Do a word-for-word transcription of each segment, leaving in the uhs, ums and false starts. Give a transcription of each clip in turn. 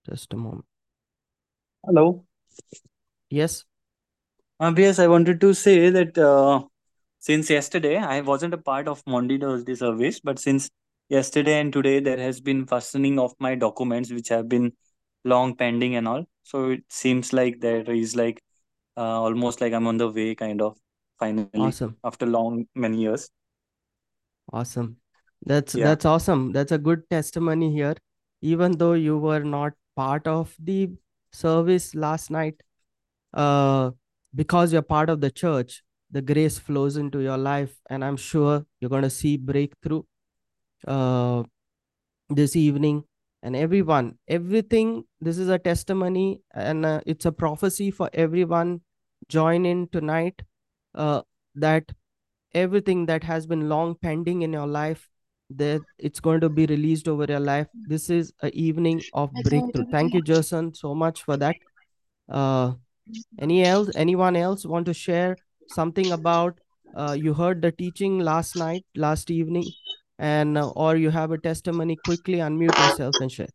Just a moment. Hello. Yes. Uh, yes, I wanted to say that uh, since yesterday, I wasn't a part of Monday Thursday service, but since yesterday and today, there has been fastening of my documents, which have been long pending and all. So it seems like there is like uh, almost like I'm on the way, kind of, finally, Awesome. after long many years. Awesome. That's Yeah. that's awesome. That's a good testimony here. Even though you were not part of the service last night, uh, because you're part of the church, the grace flows into your life, and I'm sure you're going to see breakthrough uh, this evening. And everyone, everything, this is a testimony, and uh, it's a prophecy for everyone. Join in tonight. Uh, that everything that has been long pending in your life, that it's going to be released over your life. This is a evening of breakthrough. Thank you, Jason, so much for that. uh any else anyone else want to share something about, uh, you heard the teaching last night, last evening, and uh, or you have a testimony? Quickly unmute yourself and share,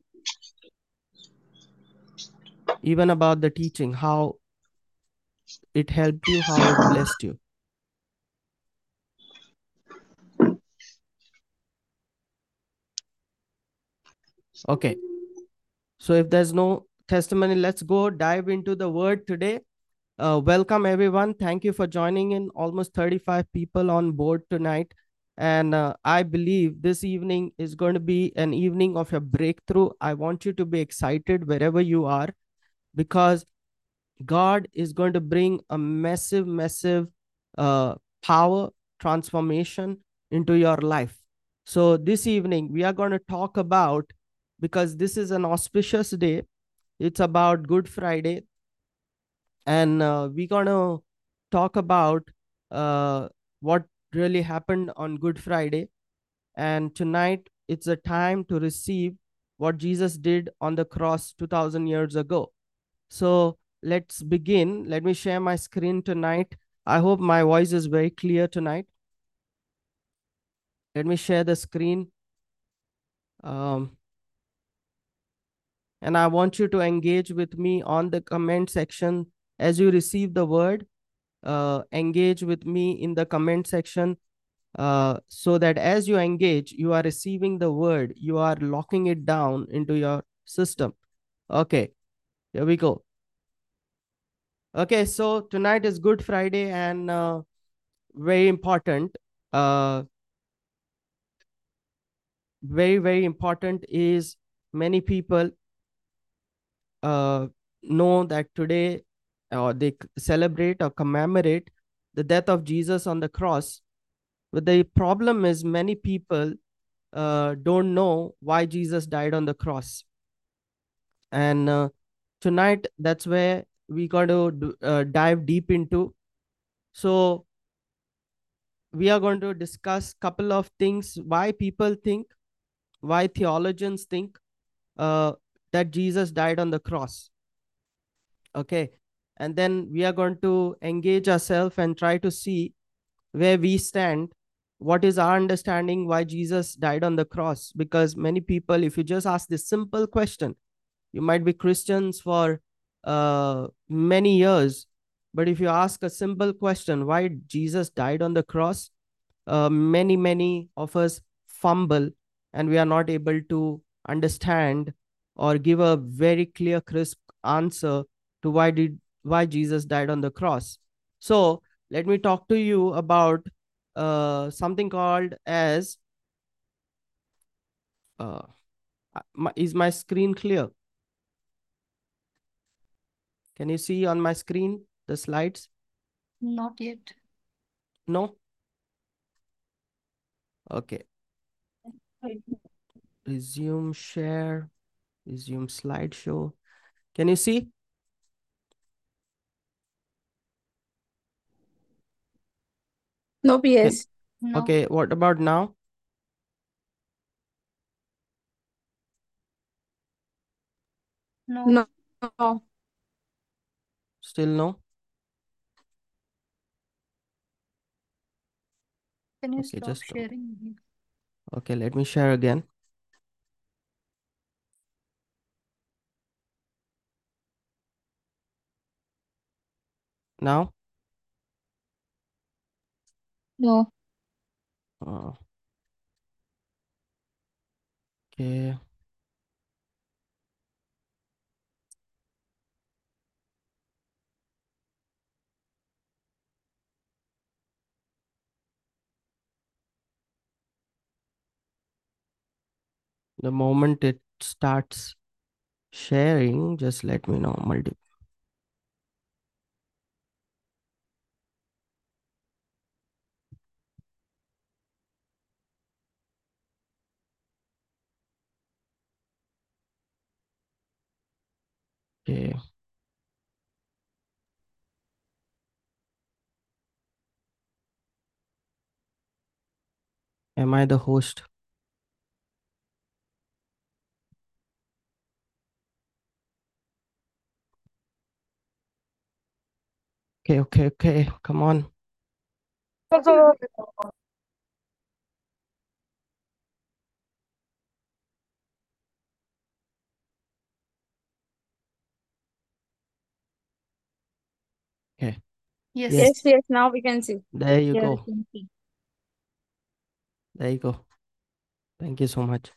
even about the teaching, how it helped you, how it blessed you. Okay, so if there's no testimony, let's go dive into the word today. Uh, welcome, everyone. Thank you for joining in. Almost thirty-five people on board tonight. And uh, I believe this evening is going to be an evening of a breakthrough. I want you to be excited wherever you are, because God is going to bring a massive, massive uh, power transformation into your life. So, this evening, we are going to talk about, because this is an auspicious day, it's about Good Friday, and uh, we're going to talk about uh, what really happened on Good Friday. And tonight, it's a time to receive what Jesus did on the cross two thousand years ago. So let's begin. Let me share my screen tonight. I hope my voice is very clear tonight. Let me share the screen. Um, and I want you to engage with me on the comment section as you receive the word. Uh, engage with me in the comment section, uh, so that as you engage, you are receiving the word, you are locking it down into your system. Okay, here we go. Okay, so tonight is Good Friday, and uh, very important. Uh, very, very important is, many people uh, know that today, or they c- celebrate or commemorate the death of Jesus on the cross. But the problem is, many people uh, don't know why Jesus died on the cross. And uh, tonight, that's where we got to d- uh, dive deep into. So we are going to discuss couple of things: why people think, why theologians think uh, that Jesus died on the cross. Okay. And then we are going to engage ourselves and try to see where we stand. What is our understanding why Jesus died on the cross? Because many people, if you just ask this simple question, you might be Christians for uh, many years, but if you ask a simple question, why Jesus died on the cross, uh, many, many of us fumble, and we are not able to understand or give a very clear, crisp answer to why did why Jesus died on the cross. So let me talk to you about uh, something called as uh, uh, my, is my screen clear? Can you see on my screen the slides? Not yet. No? Okay. Resume share, resume slideshow. Can you see? No, Can P S. No. Okay, what about now? No. No. Still no? Can you Okay, stop just a- sharing? okay, let me share again. Now? No. Uh, okay. The moment it starts sharing, just let me know. Multi okay. Am I the host? Okay, okay, okay. Come on. Okay. Yes. Yes. Yes, yes, now we can see. There you Yeah, go. we can see. There you go. Thank you so much.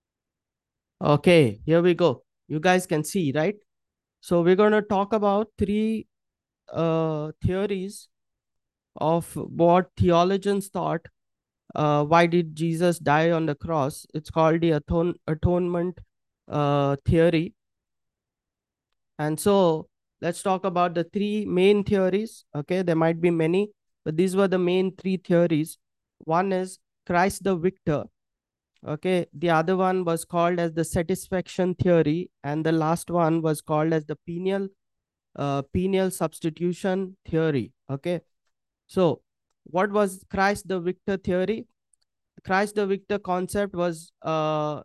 Okay, here we go. You guys can see, right? So we're going to talk about three uh, theories of what theologians thought. Uh, why did Jesus die on the cross? It's called the atone- atonement uh, theory. And so let's talk about the three main theories. Okay, there might be many, but these were the main three theories. One is Christ the victor. Okay, the other one was called as the satisfaction theory, and the last one was called as the penal uh, penal substitution theory. Okay, so what was Christ the victor theory? Christ the victor concept was uh,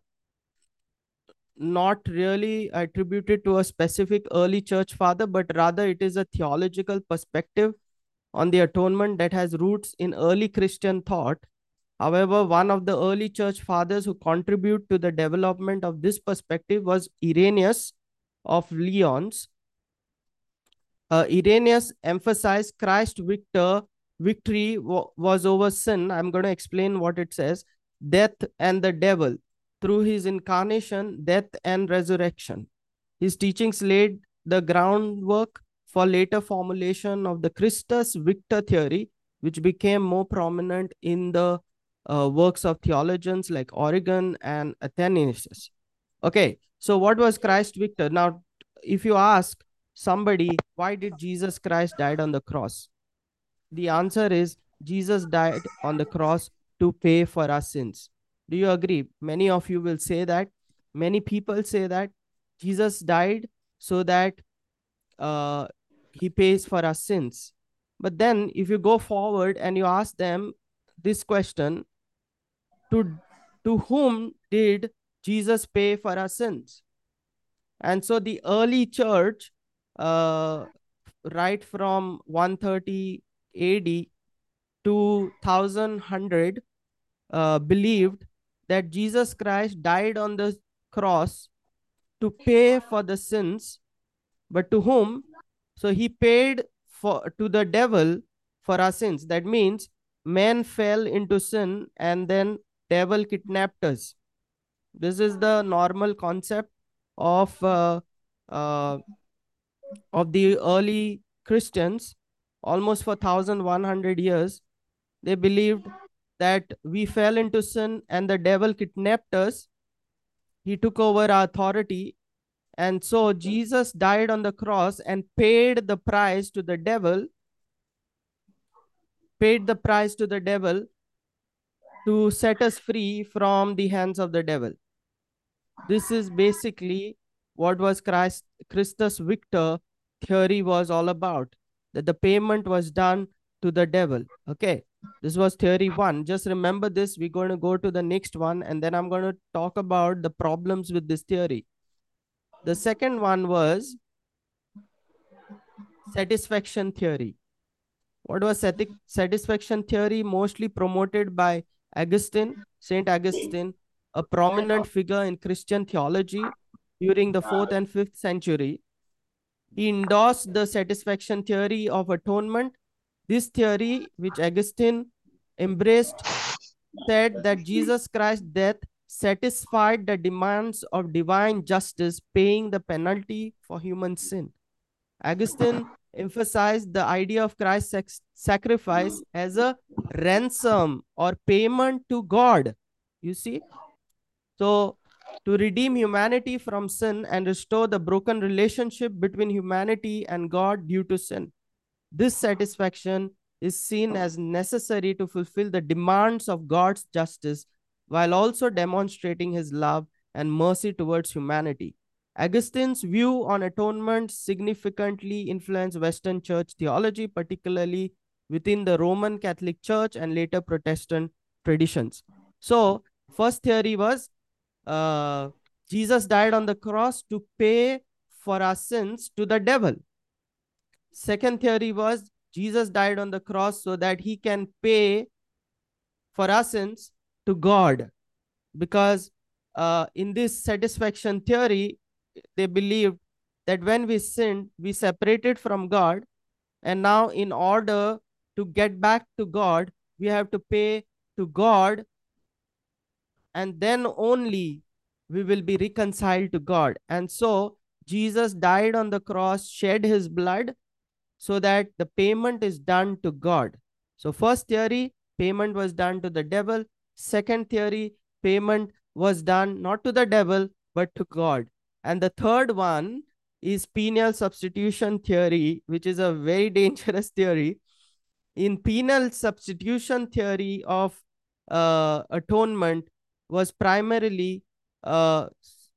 not really attributed to a specific early church father, but rather it is a theological perspective on the atonement that has roots in early Christian thought. However, one of the early church fathers who contribute to the development of this perspective was Irenaeus of Lyons. Uh, Irenaeus emphasized Christ's victor victory w- was over sin. I'm going to explain what it says: death and the devil through his incarnation, death and resurrection. His teachings laid the groundwork for later formulation of the Christus victor theory, which became more prominent in the uh, works of theologians like Origen and Athanasius. Okay, so what was Christ victor? Now, if you ask somebody, why did Jesus Christ died on the cross? The answer is Jesus died on the cross to pay for our sins. Do you agree? Many of you will say that. Many people say that Jesus died so that uh, he pays for our sins. But then if you go forward and you ask them this question, to, to whom did Jesus pay for our sins? And so the early church, uh, right from one thirty A D to one thousand, uh, believed that Jesus Christ died on the cross to pay for the sins, but to whom? So he paid for to the devil for our sins. That means man fell into sin and then devil kidnapped us. This is the normal concept of uh, uh, of the early Christians. Almost for eleven hundred years, they believed that we fell into sin and the devil kidnapped us. He took over our authority. And so Jesus died on the cross and paid the price to the devil, paid the price to the devil to set us free from the hands of the devil. This is basically what was Christ, Christus Victor theory was all about, that the payment was done to the devil. Okay, this was theory one. Just remember this. We're going to go to the next one, and then I'm going to talk about the problems with this theory. The second one was satisfaction theory. What was sati- satisfaction theory? Mostly promoted by Augustine, Saint Augustine, a prominent figure in Christian theology during the fourth and fifth century. He endorsed the satisfaction theory of atonement. This theory, which Augustine embraced, said that Jesus Christ's death satisfied the demands of divine justice, paying the penalty for human sin. Augustine emphasized the idea of Christ's sac sacrifice as a ransom or payment to God. You see? So, to redeem humanity from sin and restore the broken relationship between humanity and God due to sin. This satisfaction is seen as necessary to fulfill the demands of God's justice while also demonstrating his love and mercy towards humanity. Augustine's view on atonement significantly influenced Western church theology, particularly within the Roman Catholic Church and later Protestant traditions. So, first theory was uh, Jesus died on the cross to pay for our sins to the devil. Second theory was Jesus died on the cross so that he can pay for our sins to God. Because uh, in this satisfaction theory, they believed that when we sinned, we separated from God. And now in order to get back to God, we have to pay to God. And then only we will be reconciled to God. And so Jesus died on the cross, shed his blood, so that the payment is done to God. So first theory, payment was done to the devil. Second theory, payment was done not to the devil, but to God. And the third one is penal substitution theory, which is a very dangerous theory. In penal substitution theory of uh, atonement was primarily uh,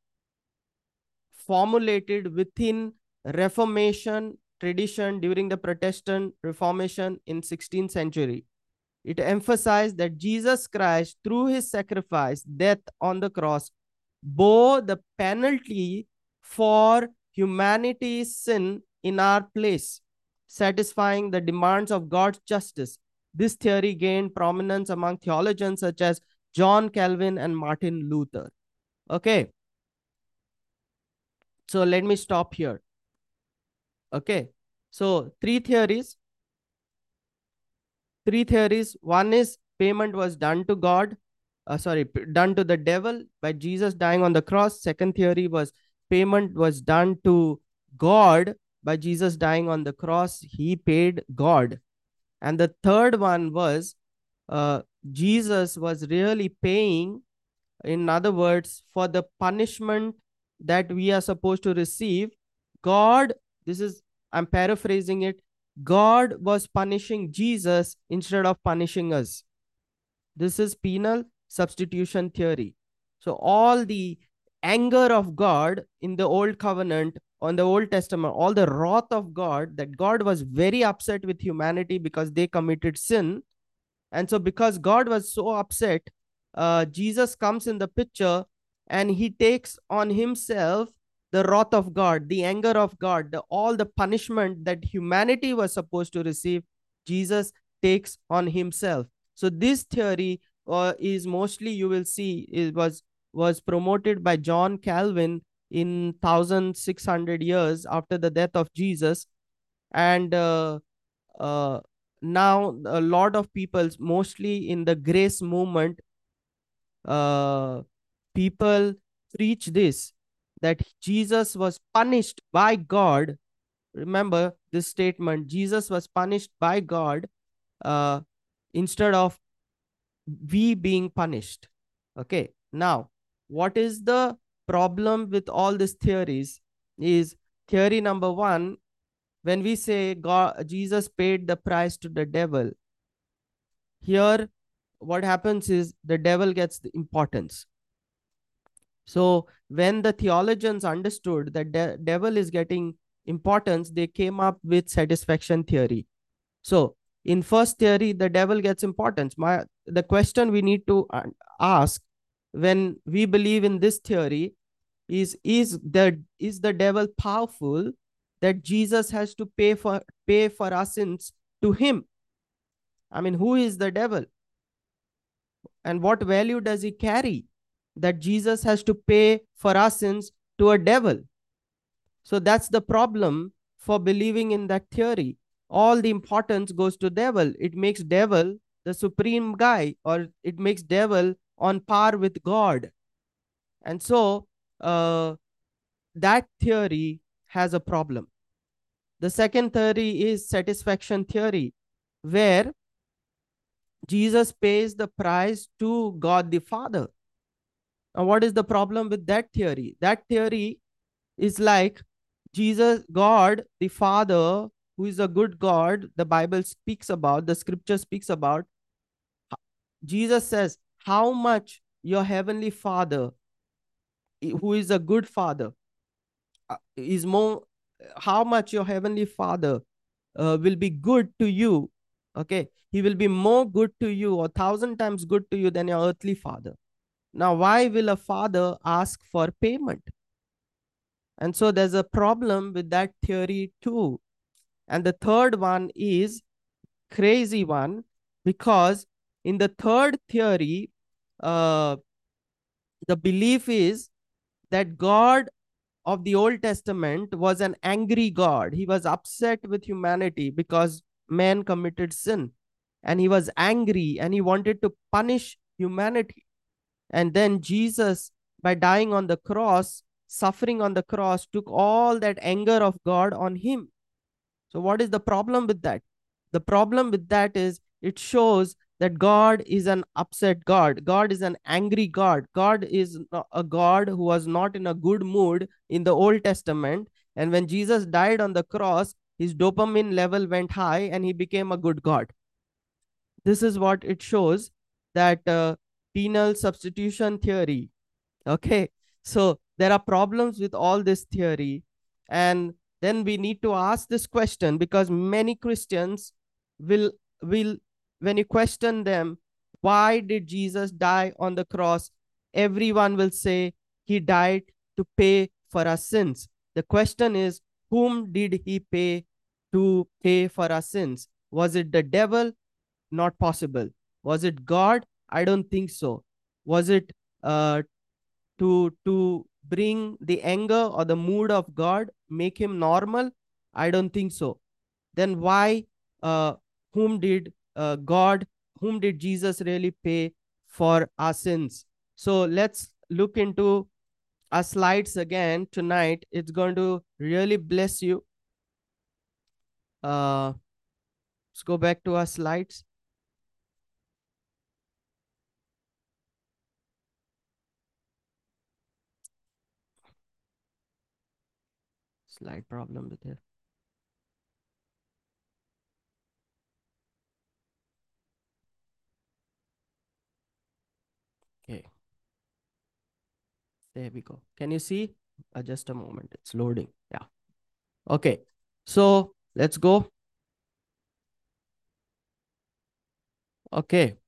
formulated within Reformation tradition during the Protestant Reformation in sixteenth century. It emphasized that Jesus Christ, through his sacrifice, death on the cross, bore the penalty for humanity's sin in our place, satisfying the demands of God's justice. This theory gained prominence among theologians such as John Calvin and Martin Luther. Okay. So let me stop here. Okay. So three theories. Three theories. One is payment was done to God. Uh, sorry, done to the devil by Jesus dying on the cross. Second theory was payment was done to God by Jesus dying on the cross. He paid God. And the third one was uh, Jesus was really paying, in other words, for the punishment that we are supposed to receive. God, this is, I'm paraphrasing it, God was punishing Jesus instead of punishing us. This is penal substitution theory. So all the anger of God in the Old Covenant, on the Old Testament, all the wrath of God, that God was very upset with humanity because they committed sin. And so because God was so upset, uh, Jesus comes in the picture and he takes on himself the wrath of God, the anger of God, the, all the punishment that humanity was supposed to receive, Jesus takes on himself. So this theory uh, is mostly, you will see, it was, was promoted by John Calvin in one thousand six hundred years after the death of Jesus. And uh, uh, now a lot of people, mostly in the grace movement, uh, people preach this, that Jesus was punished by God. Remember this statement, Jesus was punished by God uh, instead of we being punished. Okay, now what is the problem with all these theories is theory number one, when we say God, Jesus paid the price to the devil, here what happens is the devil gets the importance. So when the theologians understood that the devil is getting importance, they came up with satisfaction theory. So in first theory, the devil gets importance. My, the question we need to ask when we believe in this theory is, is the, is the devil powerful that Jesus has to pay for, pay for our sins to him? I mean, who is the devil? And what value does he carry that Jesus has to pay for our sins to a devil? So that's the problem for believing in that theory. All the importance goes to devil. It makes devil the supreme guy, or it makes devil on par with God. And so uh, that theory has a problem. The second theory is satisfaction theory, where Jesus pays the price to God the Father. Now, what is the problem with that theory? That theory is like Jesus, God the Father, who is a good God, the Bible speaks about, the scripture speaks about. Jesus says, how much your heavenly Father, who is a good Father, uh, is more, how much your heavenly Father uh, will be good to you. Okay, he will be more good to you, or thousand times good to you, than your earthly father. Now, why will a father ask for payment? And so there's a problem with that theory too. And the third one is crazy one, because in the third theory, uh, the belief is that God of the Old Testament was an angry God. He was upset with humanity because man committed sin, and he was angry and he wanted to punish humanity. And then Jesus, by dying on the cross, suffering on the cross, took all that anger of God on him. So, what is the problem with that? The problem with that is it shows that God is an upset God. God is an angry God. God is a God who was not in a good mood in the Old Testament. And when Jesus died on the cross, his dopamine level went high and he became a good God. This is what it shows, that uh, penal substitution theory. Okay. So there are problems with all this theory. And then we need to ask this question, because many Christians will, will when you question them, why did Jesus die on the cross? Everyone will say he died to pay for our sins. The question is, whom did he pay to pay for our sins? Was it the devil? Not possible. Was it God? I don't think so. Was it uh, to to bring the anger or the mood of God, make him normal? I don't think so. Then why, uh, whom did uh, God, whom did Jesus really pay for our sins? So let's look into our slides again tonight. It's going to really bless you. Uh, let's go back to our slides. Slide problem with it. Okay. There we go. Can you see? Uh, just a moment. It's loading. Yeah. Okay. So let's go. Okay.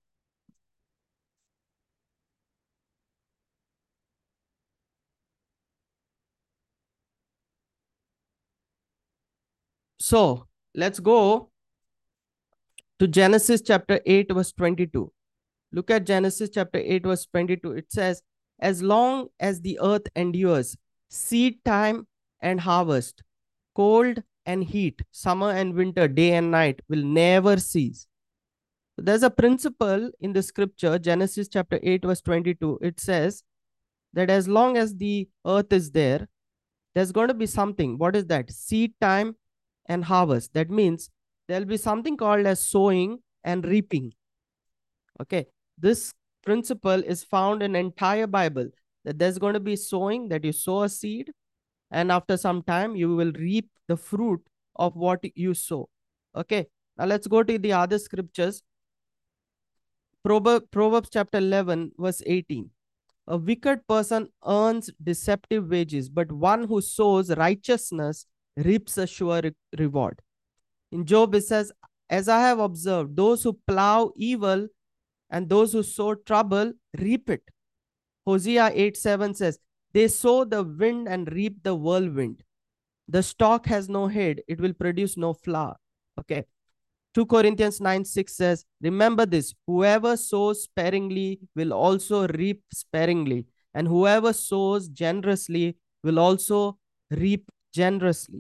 So let's go to Genesis chapter eight, verse twenty-two. Look at Genesis chapter eight, verse twenty-two. It says, as long as the earth endures, seed time and harvest, cold and heat, summer and winter, day and night will never cease. So there's a principle in the scripture, Genesis chapter eight, verse twenty-two. It says that as long as the earth is there, there's going to be something. What is that? Seed time and harvest. That means there'll be something called as sowing and reaping. Okay. This principle is found in entire Bible, that there's going to be sowing, that you sow a seed, and after some time you will reap the fruit of what you sow. Okay. Now let's go to the other scriptures. Proverbs, Proverbs chapter eleven, verse eighteen. A wicked person earns deceptive wages, but one who sows righteousness reaps a sure re reward. In Job, it says, as I have observed, those who plow evil and those who sow trouble reap it. Hosea eight seven says, they sow the wind and reap the whirlwind. The stalk has no head, it will produce no flower. Okay. Second Corinthians nine six says, remember this, whoever sows sparingly will also reap sparingly, and whoever sows generously will also reap generously.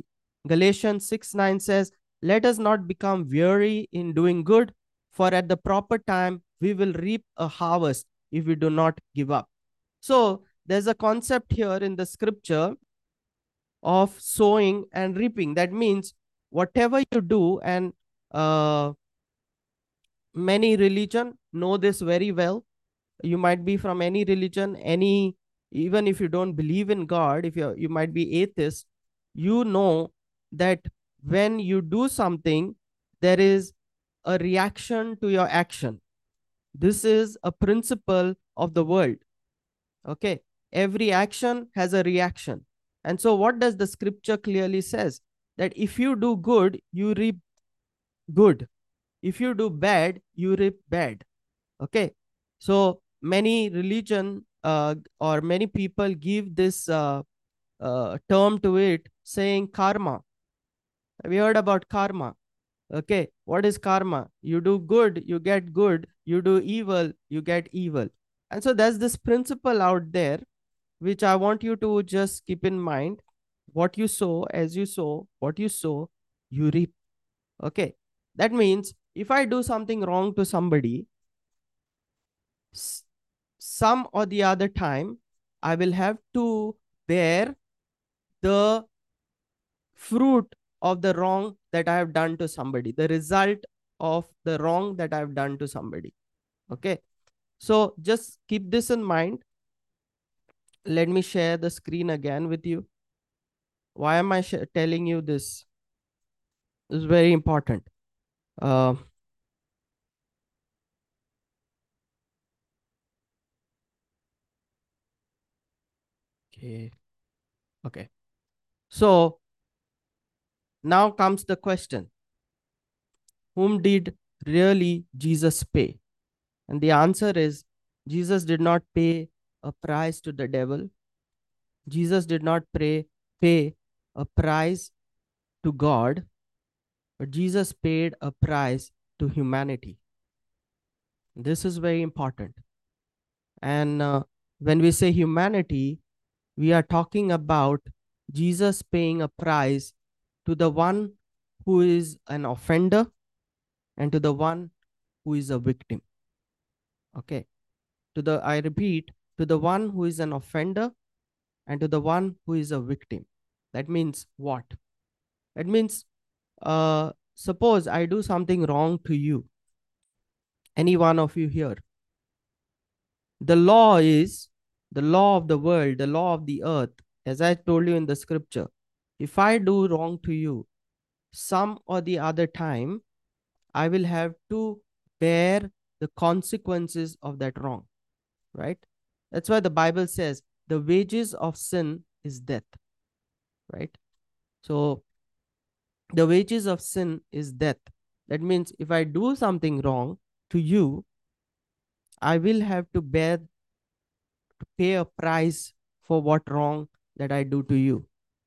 Galatians six nine says, let us not become weary in doing good, for at the proper time we will reap a harvest if we do not give up. So there's a concept here in the scripture of sowing and reaping. That means whatever you do, and uh, many religion know this very well. You might be from any religion, any, even if you don't believe in God, if you you might be atheist, you know that when you do something, there is a reaction to your action. This is a principle of the world. Okay, every action has a reaction. And so what does the scripture clearly says? That if you do good, you reap good. If you do bad, you reap bad. Okay, so many religion uh, or many people give this uh, uh, term to it, saying karma. Have you heard about karma? Okay, what is karma? You do good, you get good. You do evil, you get evil. And so there's this principle out there which I want you to just keep in mind. What you sow, as you sow, what you sow, you reap. Okay, that means if I do something wrong to somebody, some or the other time, I will have to bear the fruit of the wrong that I have done to somebody, the result of the wrong that I have done to somebody. Okay, so just keep this in mind. Let me share the screen again with you. Why am I telling you this? This is very important. Uh, okay. Okay. So now comes the question. Whom did really Jesus pay? And the answer is, Jesus did not pay a price to the devil. Jesus did not pay, pay a price to God, but Jesus paid a price to humanity. This is very important. And uh, when we say humanity, we are talking about Jesus paying a price to the one who is an offender and to the one who is a victim. Okay. To the, I repeat, to the one who is an offender and to the one who is a victim. That means what? That means, uh, suppose I do something wrong to you, any one of you here. The law is the law of the world, the law of the earth. As I told you in the scripture, if I do wrong to you, some or the other time, I will have to bear the consequences of that wrong, right? That's why the Bible says the wages of sin is death, right? So the wages of sin is death. That means if I do something wrong to you, I will have to bear, to pay a price for what wrong that I do to you.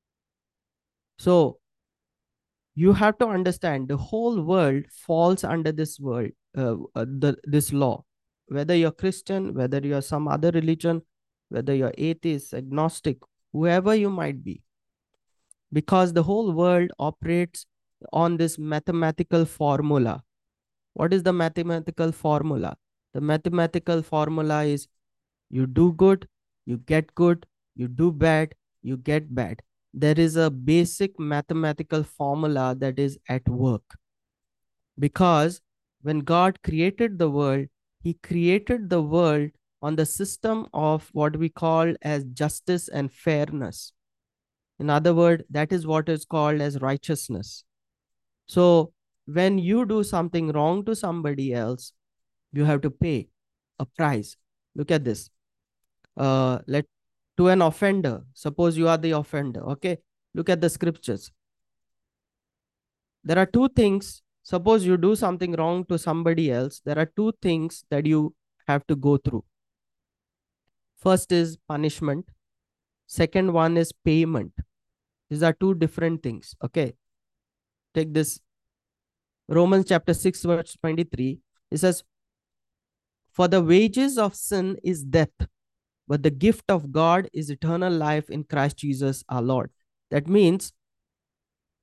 So you have to understand the whole world falls under this world, uh, uh, the, this law. Whether you're Christian, whether you're some other religion, whether you're atheist, agnostic, whoever you might be, because the whole world operates on this mathematical formula. What is the mathematical formula? The mathematical formula is you do good, you get good, you do bad, you get bad. There is a basic mathematical formula that is at work. Because when God created the world, he created the world on the system of what we call as justice and fairness. In other words, that is what is called as righteousness. So when you do something wrong to somebody else, you have to pay a price. Look at this. Uh, let to an offender. Suppose you are the offender. Okay. Look at the scriptures. There are two things. Suppose you do something wrong to somebody else. There are two things that you have to go through. First is punishment. Second one is payment. These are two different things. Okay. Take this. Romans chapter six, verse twenty-three. It says, for the wages of sin is death, but the gift of God is eternal life in Christ Jesus our Lord. That means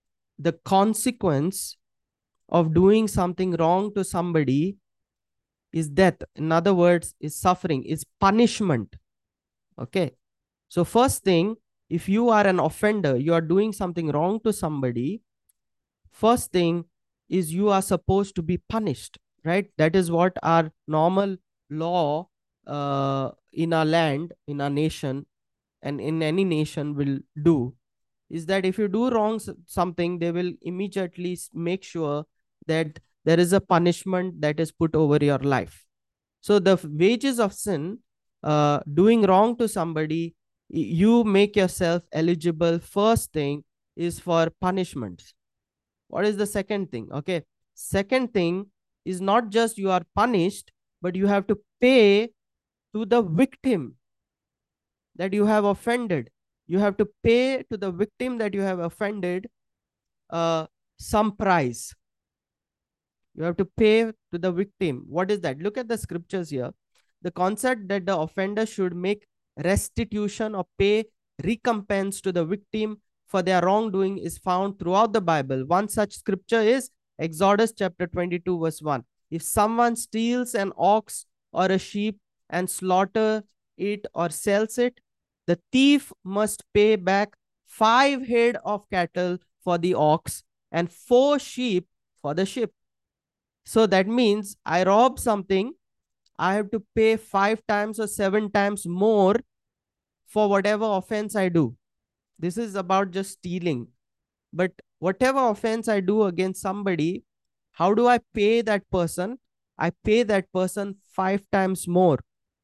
the consequence of doing something wrong to somebody is death. In other words, is suffering, is punishment. Okay. So first thing, if you are an offender, you are doing something wrong to somebody, first thing is you are supposed to be punished, right? That is what our normal law uh, in our land, in our nation, and in any nation will do, is that if you do wrong something, they will immediately make sure that there is a punishment that is put over your life. So the wages of sin, uh, doing wrong to somebody, you make yourself eligible. First thing is for punishments. What is the second thing? Okay. Second thing is not just you are punished, but you have to pay to the victim that you have offended. You have to pay to the victim that you have offended uh, some price. You have to pay to the victim. What is that? Look at the scriptures here. The concept that the offender should make restitution or pay recompense to the victim for their wrongdoing is found throughout the Bible. One such scripture is Exodus chapter twenty-two, verse one. If someone steals an ox or a sheep and slaughter it or sells it, the thief must pay back five head of cattle for the ox and four sheep for the sheep. So that means I rob something, I have to pay five times or seven times more for whatever offense I do. This is about just stealing. But whatever offense I do against somebody, how do I pay that person? I pay that person five times more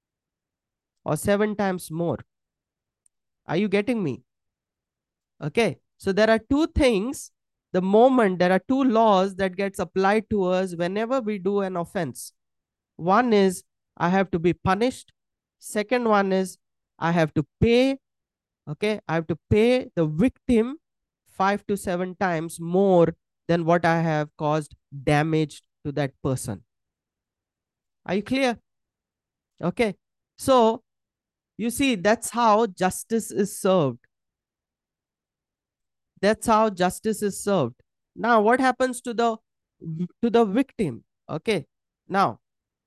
or seven times more. Are you getting me? Okay. So there are two things. The moment there are two laws that gets applied to us whenever we do an offense. One is I have to be punished. Second one is I have to pay. Okay. I have to pay the victim five to seven times more than what I have caused damage to that person. Are you clear? Okay. So you see, that's how justice is served. That's how justice is served. Now, what happens to the to the victim? Okay. Now,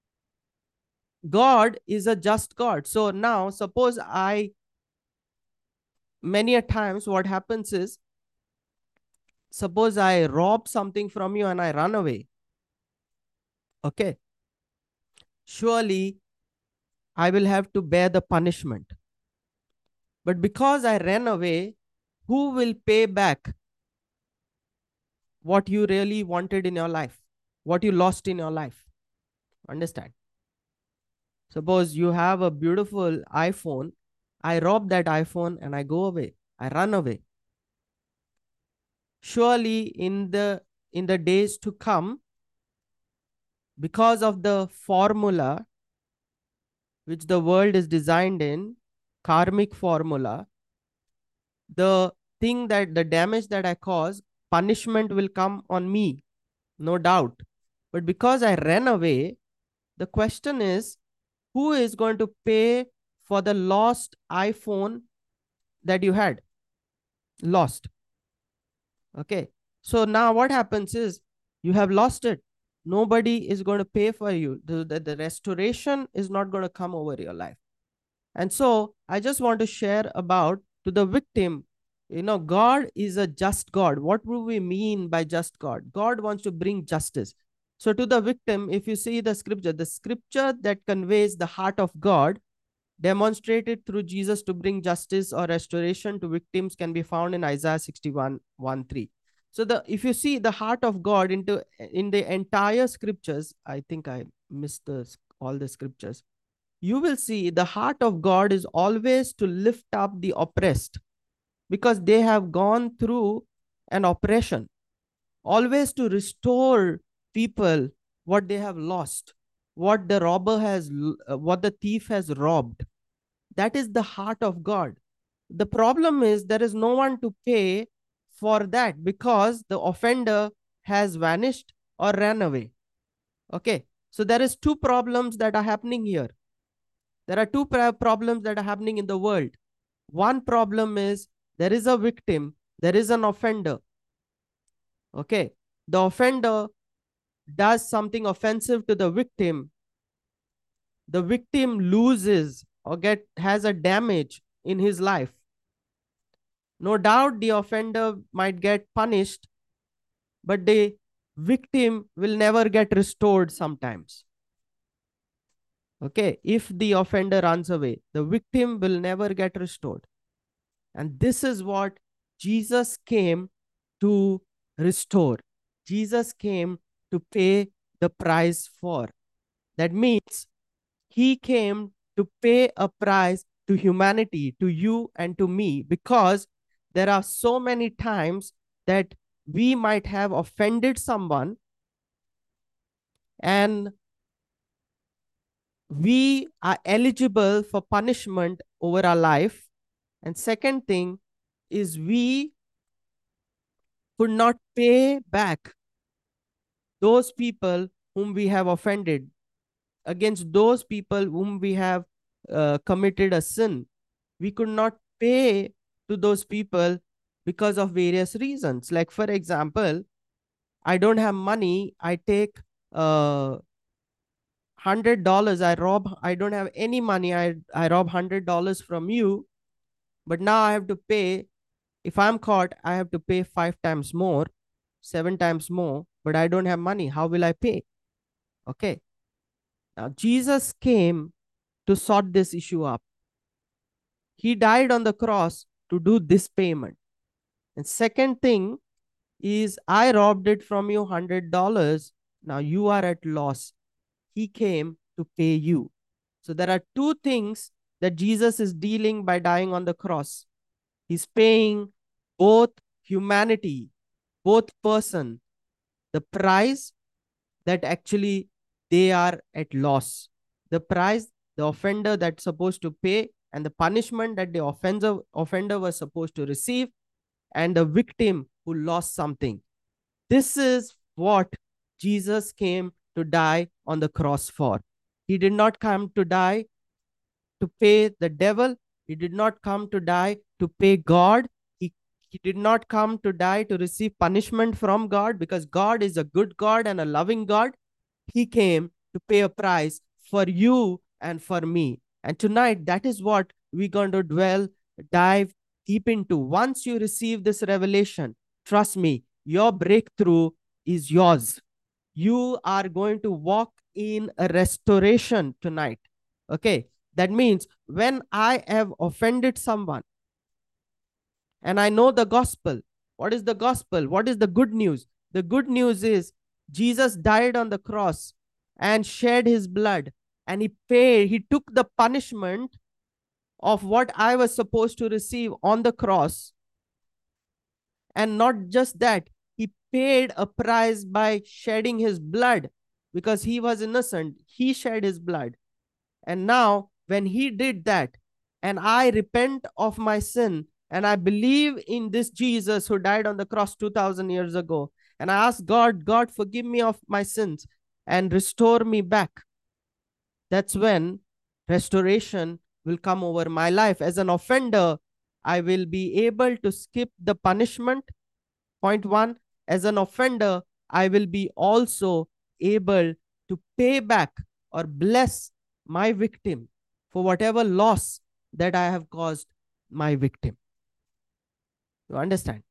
God is a just God. So now, suppose I, many a times what happens is, suppose I rob something from you and I run away. Okay. Surely I will have to bear the punishment. But because I ran away, who will pay back what you really wanted in your life, what you lost in your life? Understand? Suppose you have a beautiful iPhone, I rob that iPhone and I go away, I run away. Surely in the in the days to come, because of the formula which the world is designed in, karmic formula, the thing that the damage that I cause, punishment will come on me, no doubt. But because I ran away, the question is, who is going to pay for the lost iPhone that you had? Lost. Okay. So now what happens is you have lost it. Nobody is going to pay for you. The, the, the restoration is not going to come over your life. And so I just want to share about to the victim, you know, God is a just God. What do we mean by just God? God wants to bring justice. So to the victim, if you see the scripture, the scripture that conveys the heart of God demonstrated through Jesus to bring justice or restoration to victims can be found in Isaiah sixty-one, one, three. So the if you see the heart of God into in the entire scriptures, I think I missed the, all the scriptures. You will see the heart of God is always to lift up the oppressed because they have gone through an oppression, always to restore people what they have lost, what the robber has, what the thief has robbed. That is the heart of God. The problem is there is no one to pay for that because the offender has vanished or ran away. Okay. So there is two problems that are happening here. There are two problems that are happening in the world. One problem is there is a victim, there is an offender. Okay. The offender does something offensive to the victim. The victim loses or get has a damage in his life. No doubt the offender might get punished, but the victim will never get restored sometimes. Okay, if the offender runs away, the victim will never get restored. And this is what Jesus came to restore. Jesus came to pay the price for. That means he came to pay a price to humanity, to you and to me, because there are so many times that we might have offended someone and we are eligible for punishment over our life. And second thing is we could not pay back those people whom we have offended, against those people whom we have uh, committed a sin. We could not pay to those people because of various reasons. Like, for example, I don't have money. I take uh, one hundred dollars. I rob, I don't have any money. I, I rob one hundred dollars from you. But now I have to pay. If I'm caught, I have to pay five times more, seven times more. But I don't have money. How will I pay? Okay. Now, Jesus came to sort this issue up. He died on the cross to do this payment. And second thing is, I robbed it from you one hundred dollars. Now you are at loss. He came to pay you. So there are two things that Jesus is dealing by dying on the cross. He's paying both humanity, both person, the price that actually they are at loss. The price the offender that's supposed to pay, and the punishment that the offender, offender was supposed to receive, and the victim who lost something. This is what Jesus came to die on the cross for. He did not come to die to pay the devil. He did not come to die to pay God. He, he did not come to die to receive punishment from God, because God is a good God and a loving God. He came to pay a price for you and for me. And tonight, that is what we're going to dwell, dive deep into. Once you receive this revelation, trust me, your breakthrough is yours. You are going to walk in a restoration tonight. Okay. That means when I have offended someone and I know the gospel, what is the gospel? What is the good news? The good news is Jesus died on the cross and shed his blood, and he paid, he took the punishment of what I was supposed to receive on the cross. And not just that, he paid a price by shedding his blood, because he was innocent. He shed his blood. And now, when he did that, and I repent of my sin, and I believe in this Jesus who died on the cross two thousand years ago, and I ask God, God, forgive me of my sins and restore me back, that's when restoration will come over my life. As an offender, I will be able to skip the punishment. Point one, as an offender, I will be also able to pay back or bless my victim for whatever loss that I have caused my victim. You understand?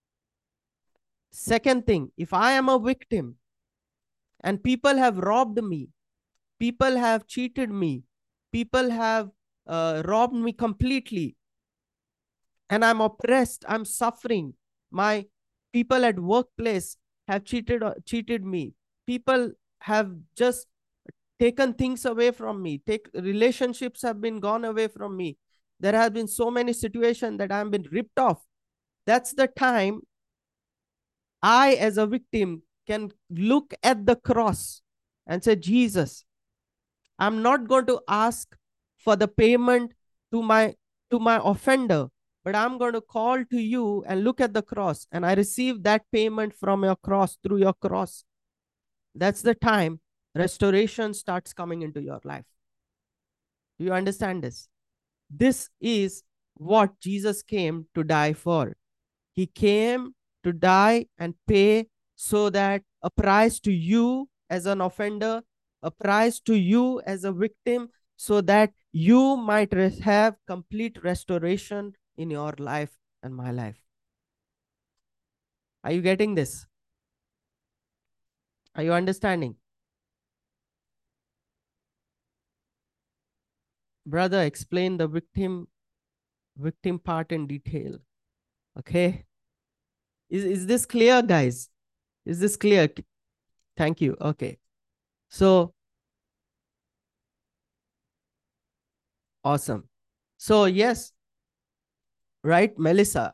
Second thing, if I am a victim and people have robbed me, people have cheated me, people have uh, robbed me completely, and I'm oppressed, I'm suffering, my people at workplace have cheated cheated me, people have just taken things away from me, take relationships have been gone away from me, there have been so many situations that I've been ripped off. That's the time I, as a victim, can look at the cross and say, Jesus, I'm not going to ask for the payment to my to my offender, but I'm going to call to you and look at the cross, and I receive that payment from your cross, through your cross. That's the time restoration starts coming into your life. Do you understand this? This is what Jesus came to die for. He came to die and pay so that a price to you as an offender, a price to you as a victim, so that you might res- have complete restoration in your life and my life. Are you getting this? Are you understanding? Brother, explain the victim victim part in detail. Okay? Is, is this clear, guys? Is this clear? Thank you. Okay. So, awesome. So, yes, right, Melissa.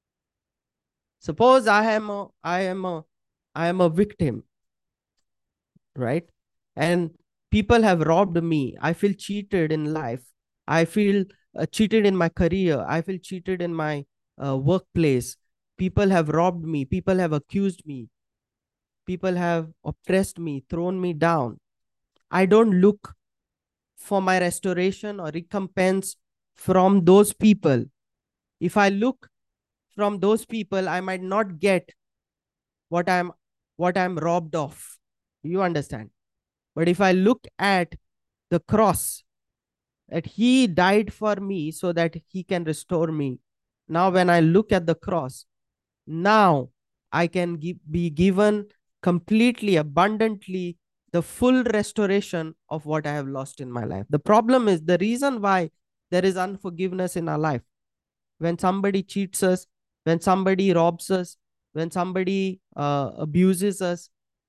Suppose I am a, I am a, I am a victim, right? And people have robbed me. I feel cheated in life. I feel uh, cheated in my career. I feel cheated in my uh, workplace. People have robbed me. People have accused me. People have oppressed me, thrown me down. I don't look for my restoration or recompense from those people. If I look from those people, I might not get what I'm what I'm robbed of. You understand? But if I look at the cross, that he died for me so that he can restore me. Now, when I look at the cross, now I can give, be given completely, abundantly the full restoration of what I have lost in my life. The problem is the reason why there is unforgiveness in our life. When somebody cheats us, when somebody robs us, when somebody uh, abuses us,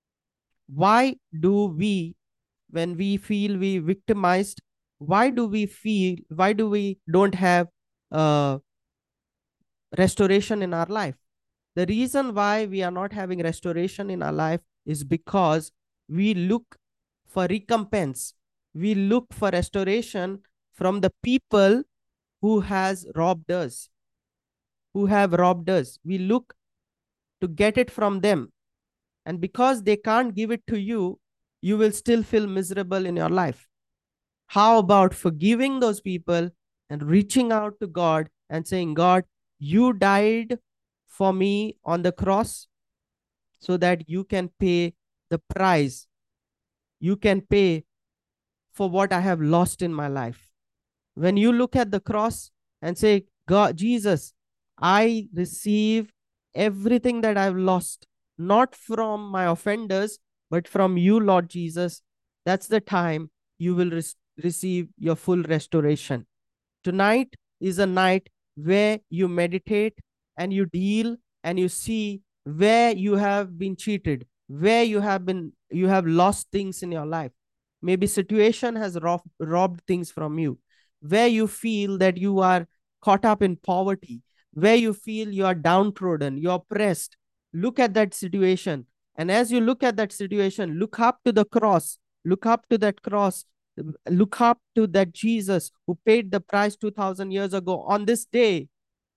why do we, when we feel we victimized, why do we feel, why do we don't have uh, restoration in our life? The reason why we are not having restoration in our life is because we look for recompense. We look for restoration from the people who has robbed us, who have robbed us. We look to get it from them. And because they can't give it to you, you will still feel miserable in your life. How about forgiving those people and reaching out to God and saying, God, you died for me on the cross so that you can pay the price. You can pay for what I have lost in my life. When you look at the cross and say, God, Jesus, I receive everything that I've lost, not from my offenders, but from you, Lord Jesus, that's the time you will re- receive your full restoration. Tonight is a night where you meditate and you deal and you see where you have been cheated, where you have been, you have lost things in your life. Maybe situation has robbed, robbed things from you, where you feel that you are caught up in poverty, where you feel you are downtrodden, you're oppressed. Look at that situation. And as you look at that situation, look up to the cross, look up to that cross, look up to that Jesus who paid the price two thousand years ago. On this day,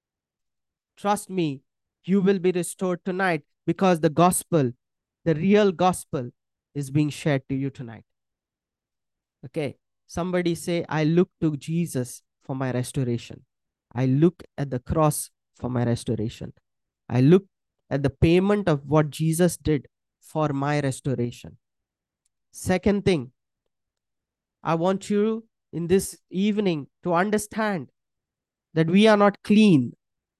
trust me, you will be restored tonight because the gospel, the real gospel, is being shared to you tonight. Okay. Somebody say, I look to Jesus for my restoration. I look at the cross for my restoration. I look at the payment of what Jesus did for my restoration. Second thing, I want you in this evening to understand that we are not clean.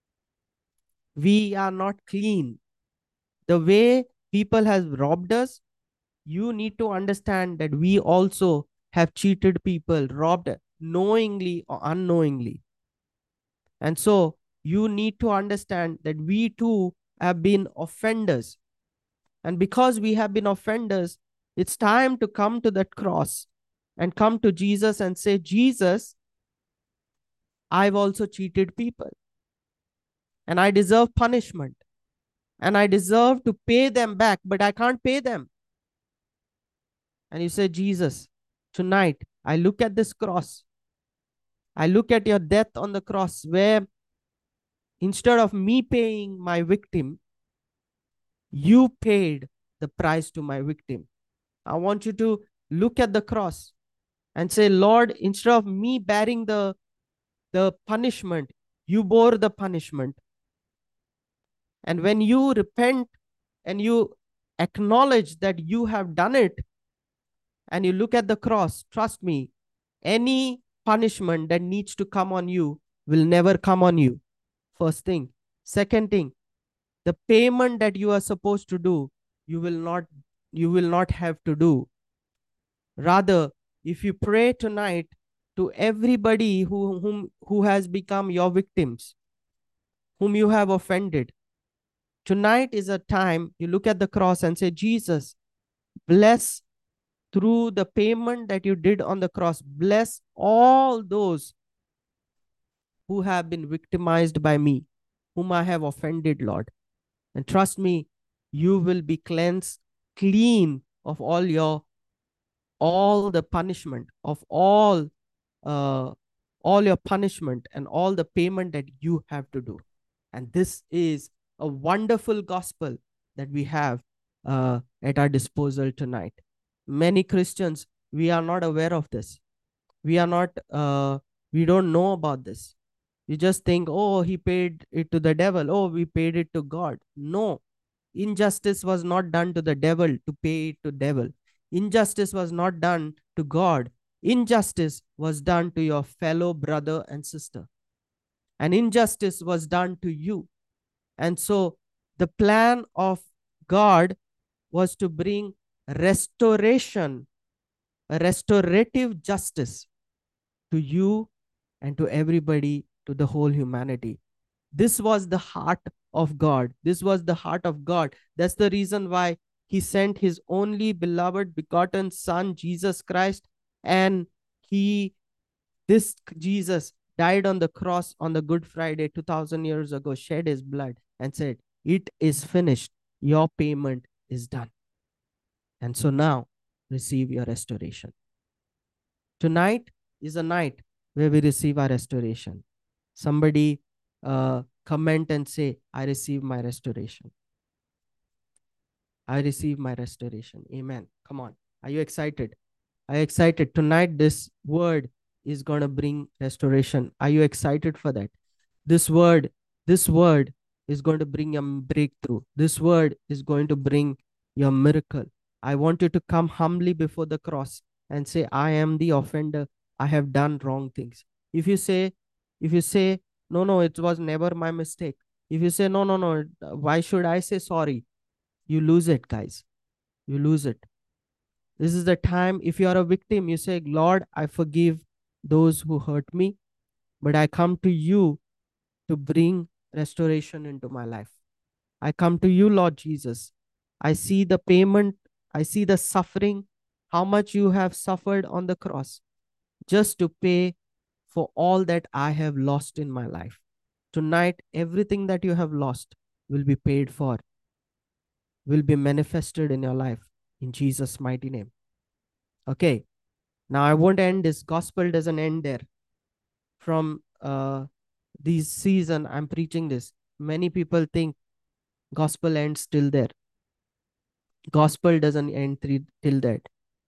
We are not clean. The way people have robbed us, you need to understand that we also have cheated people, robbed knowingly or unknowingly. And so you need to understand that we too have been offenders. And because we have been offenders, it's time to come to that cross and come to Jesus and say, Jesus, I've also cheated people and I deserve punishment and I deserve to pay them back, but I can't pay them. And you say, Jesus, tonight I look at this cross. I look at your death on the cross where instead of me paying my victim, you paid the price to my victim. I want you to look at the cross and say, Lord, instead of me bearing the, the punishment, you bore the punishment. And when you repent and you acknowledge that you have done it, and you look at the cross, trust me, any punishment that needs to come on you will never come on you. First thing. Second thing, the payment that you are supposed to do, you will not you will not have to do. Rather, if you pray tonight to everybody who whom who has become your victims, whom you have offended, tonight is a time you look at the cross and say, Jesus, bless through the payment that you did on the cross, bless all those who have been victimized by me, whom I have offended, Lord. And trust me, you will be cleansed, clean of all your, all the punishment, of all, uh, all your punishment and all the payment that you have to do. And this is a wonderful gospel that we have uh, at our disposal tonight. Many Christians, we are not aware of this. We are not, uh, we don't know about this. You just think, oh, he paid it to the devil. Oh, we paid it to God. No, injustice was not done to the devil to pay it to devil. Injustice was not done to God. Injustice was done to your fellow brother and sister. And injustice was done to you. And so the plan of God was to bring restoration, a restorative justice to you and to everybody, to the whole humanity. This was the heart of God. This was the heart of God. That's the reason why he sent his only beloved begotten son, Jesus Christ. And he, this Jesus died on the cross on the Good Friday two thousand years ago, shed his blood and said, it is finished. Your payment is done. And so now receive your restoration. Tonight is a night where we receive our restoration. Somebody uh, comment and say, I receive my restoration. I receive my restoration. Amen. Come on. Are you excited? Are you excited? Tonight, this word is going to bring restoration. Are you excited for that? This word, this word is going to bring a breakthrough. This word is going to bring your miracle. I want you to come humbly before the cross and say, I am the offender. I have done wrong things. If you say, if you say, no, no, it was never my mistake. If you say, no, no, no, why should I say sorry? You lose it, guys. You lose it. This is the time, if you are a victim, you say, Lord, I forgive those who hurt me, but I come to you to bring restoration into my life. I come to you, Lord Jesus. I see the payment. I see the suffering, how much you have suffered on the cross just to pay for all that I have lost in my life. Tonight, everything that you have lost will be paid for, will be manifested in your life in Jesus' mighty name. Okay. Now I won't end this. Gospel doesn't end there. From uh, this season, I'm preaching this. Many people think gospel ends till there. Gospel doesn't end till that.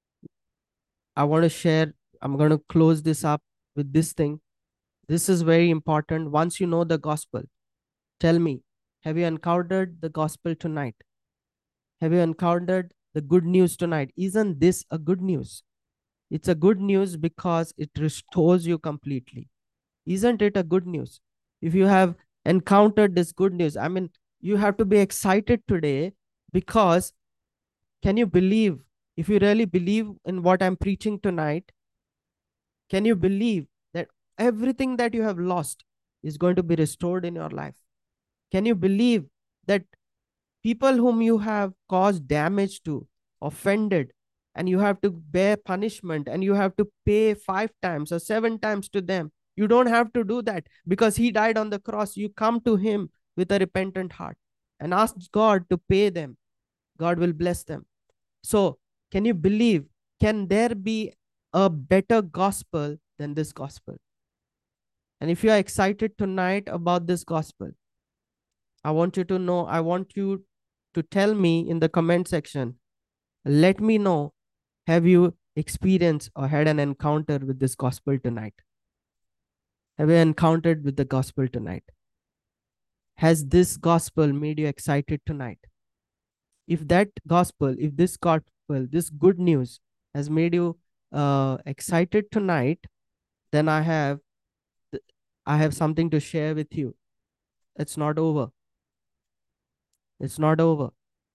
I want to share, I'm going to close this up with this thing. This is very important. Once you know the gospel, tell me, have you encountered the gospel tonight? Have you encountered the good news tonight? Isn't this a good news? It's a good news because it restores you completely. Isn't it a good news? If you have encountered this good news, I mean, you have to be excited today, because can you believe, if you really believe in what I'm preaching tonight, can you believe that everything that you have lost is going to be restored in your life? Can you believe that people whom you have caused damage to, offended, and you have to bear punishment and you have to pay five times or seven times to them, you don't have to do that, because he died on the cross. You come to him with a repentant heart and ask God to pay them. God will bless them. So can you believe, can there be a better gospel than this gospel? And if you are excited tonight about this gospel, I want you to know, I want you to tell me in the comment section, let me know, have you experienced or had an encounter with this gospel tonight? Have you encountered with the gospel tonight? Has this gospel made you excited tonight? if that gospel, if this gospel, this good news has made you uh, excited tonight, then I have I have something to share with you. It's not over. It's not over.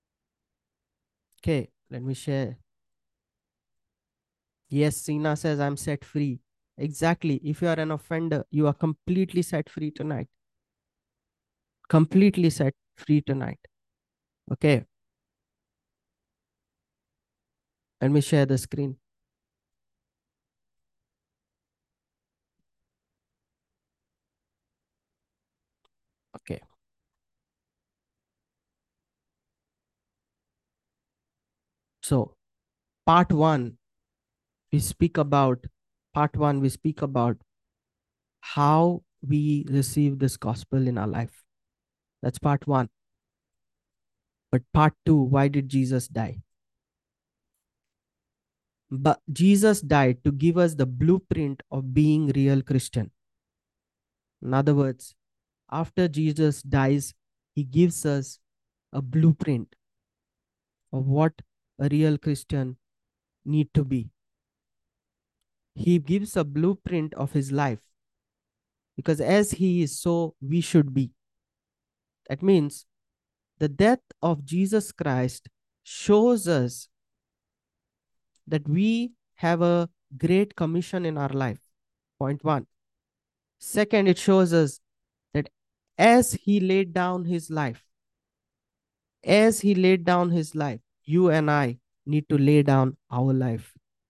Okay, let me share. Yes, Sina says I'm set free. Exactly. If you are an offender, you are completely set free tonight. Completely set free tonight. Okay. Let me share the screen. Okay. So, part one, we speak about, part one, we speak about how we receive this gospel in our life. That's part one. But part two, why did Jesus die? But Jesus died to give us the blueprint of being real Christian. In other words, after Jesus dies, he gives us a blueprint of what a real Christian need to be. He gives a blueprint of his life, because as he is, so we should be. That means the death of Jesus Christ shows us that we have a great commission in our life. Point one. Second, it shows us that as he laid down his life, as he laid down his life, you and I need to lay down our life.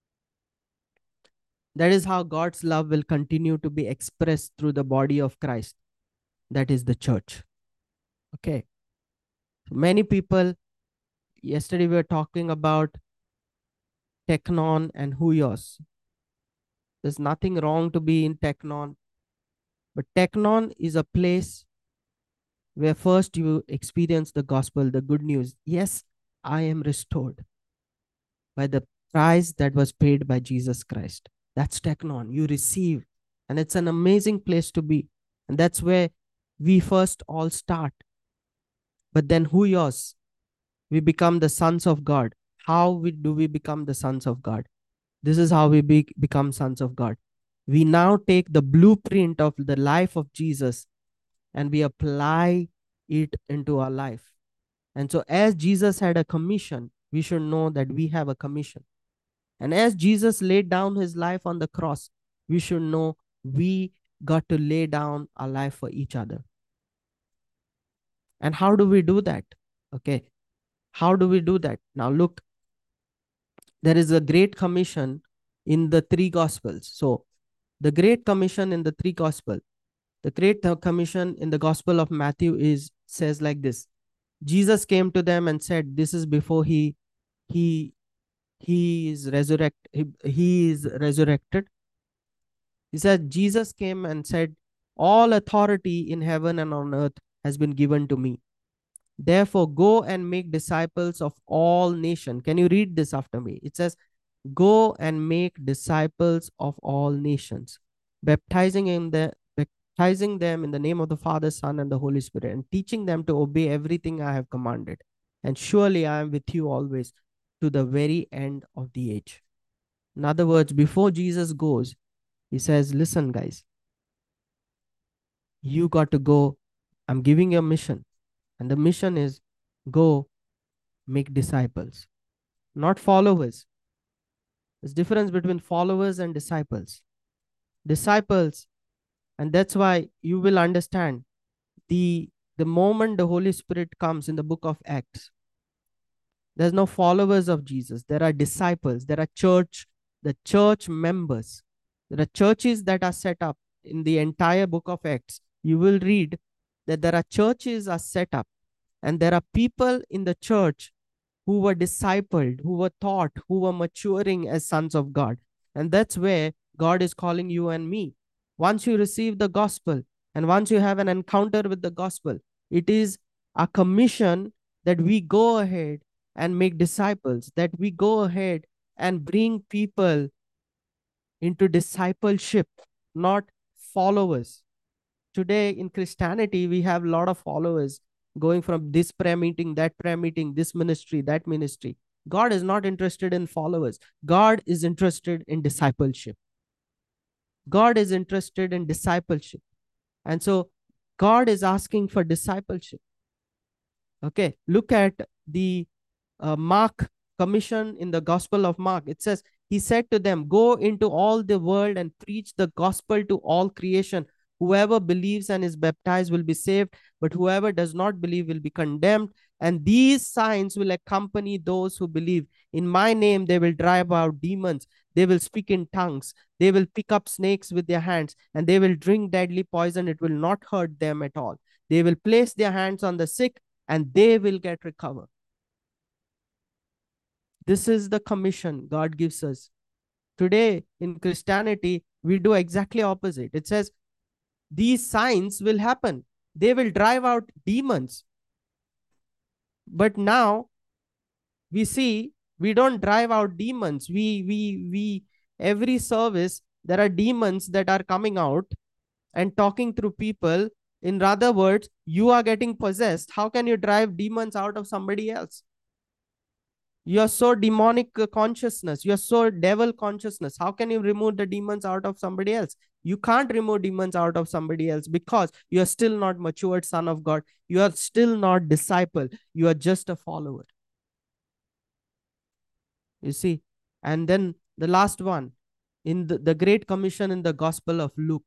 That is how God's love will continue to be expressed through the body of Christ. That is the church. Okay. Many people, yesterday we were talking about teknon and huios. There's nothing wrong to be in teknon, but teknon is a place where first you experience the gospel, the good news. Yes, I am restored by the price that was paid by Jesus Christ. That's teknon. You receive, and it's an amazing place to be. And that's where we first all start. But then huios, we become the sons of God. How we, do we become the sons of God? This is how we be, become sons of God. We now take the blueprint of the life of Jesus and we apply it into our life. And so as Jesus had a commission, we should know that we have a commission. And as Jesus laid down his life on the cross, we should know we got to lay down our life for each other. And how do we do that? Okay. How do we do that? Now look, there is a great commission in the three gospels. So the great commission in the three gospels, the great commission in the gospel of Matthew is says like this. Jesus came to them and said, this is before he he he is resurrect he, he is resurrected. He said, Jesus came and said, all authority in heaven and on earth has been given to me. Therefore, go and make disciples of all nations. Can you read this after me? It says, go and make disciples of all nations, baptizing in the baptizing them in the name of the Father, Son, and the Holy Spirit, and teaching them to obey everything I have commanded. And surely I am with you always to the very end of the age. In other words, before Jesus goes, he says, listen, guys, you got to go. I'm giving you a mission. And the mission is go make disciples, not followers. There's difference between followers and disciples. Disciples, and that's why you will understand the, the moment the Holy Spirit comes in the book of Acts, there's no followers of Jesus. There are disciples. There are church, the church members. There are churches that are set up in the entire book of Acts. You will read that there are churches are set up and there are people in the church who were discipled, who were taught, who were maturing as sons of God. And that's where God is calling you and me. Once you receive the gospel and once you have an encounter with the gospel, it is a commission that we go ahead and make disciples, that we go ahead and bring people into discipleship, not followers. Today in Christianity, we have a lot of followers going from this prayer meeting, that prayer meeting, this ministry, that ministry. God is not interested in followers. God is interested in discipleship. God is interested in discipleship. And so God is asking for discipleship. Okay, look at the uh, Mark commission in the Gospel of Mark. It says, he said to them, go into all the world and preach the gospel to all creation. Whoever believes and is baptized will be saved, but whoever does not believe will be condemned. And these signs will accompany those who believe. In my name, they will drive out demons. They will speak in tongues. They will pick up snakes with their hands, and they will drink deadly poison. It will not hurt them at all. They will place their hands on the sick, and they will get recovered. This is the commission God gives us. Today in Christianity, we do exactly opposite. It says, these signs will happen. They will drive out demons. But now we see we don't drive out demons. We, we, we, every service, there are demons that are coming out and talking through people. In other words, you are getting possessed. How can you drive demons out of somebody else? You are so demonic consciousness. You are so devil consciousness. How can you remove the demons out of somebody else? You can't remove demons out of somebody else because you are still not matured son of God. You are still not disciple. You are just a follower. You see? And then the last one, in the, the Great Commission in the Gospel of Luke.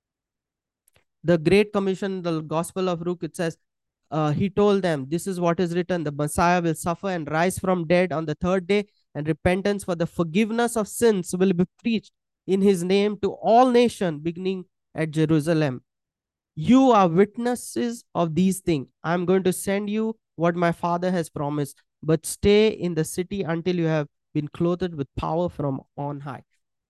The Great Commission, the Gospel of Luke, it says, Uh, he told them, this is what is written, the Messiah will suffer and rise from dead on the third day, and repentance for the forgiveness of sins will be preached in his name to all nations, beginning at Jerusalem. You are witnesses of these things. I'm going to send you what my Father has promised, but stay in the city until you have been clothed with power from on high.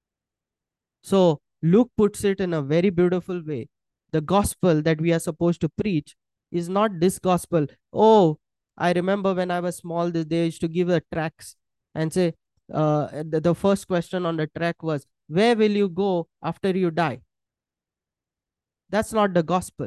So Luke puts it in a very beautiful way. The gospel that we are supposed to preach is not this gospel. Oh, I remember when I was small, they used to give the tracts and say, uh, the, the first question on the track was, where will you go after you die? That's not the gospel.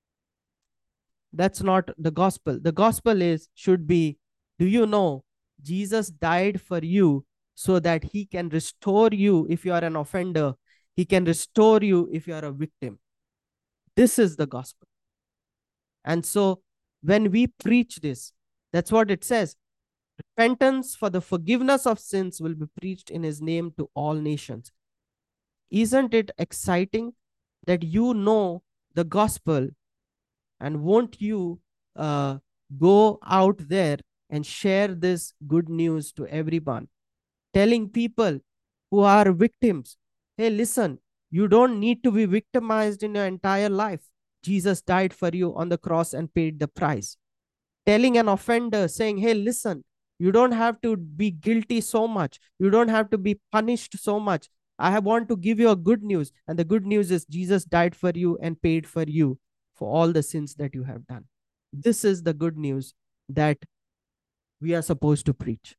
That's not the gospel. The gospel is, should be, do you know Jesus died for you so that he can restore you if you are an offender. He can restore you if you are a victim. This is the gospel. And so when we preach this, that's what it says. Repentance for the forgiveness of sins will be preached in his name to all nations. Isn't it exciting that you know the gospel, and won't you uh, go out there and share this good news to everyone, telling people who are victims, hey, listen, you don't need to be victimized in your entire life. Jesus died for you on the cross and paid the price. Telling an offender, saying, hey, listen, you don't have to be guilty so much. You don't have to be punished so much. I want to give you a good news. And the good news is Jesus died for you and paid for you for all the sins that you have done. This is the good news that we are supposed to preach.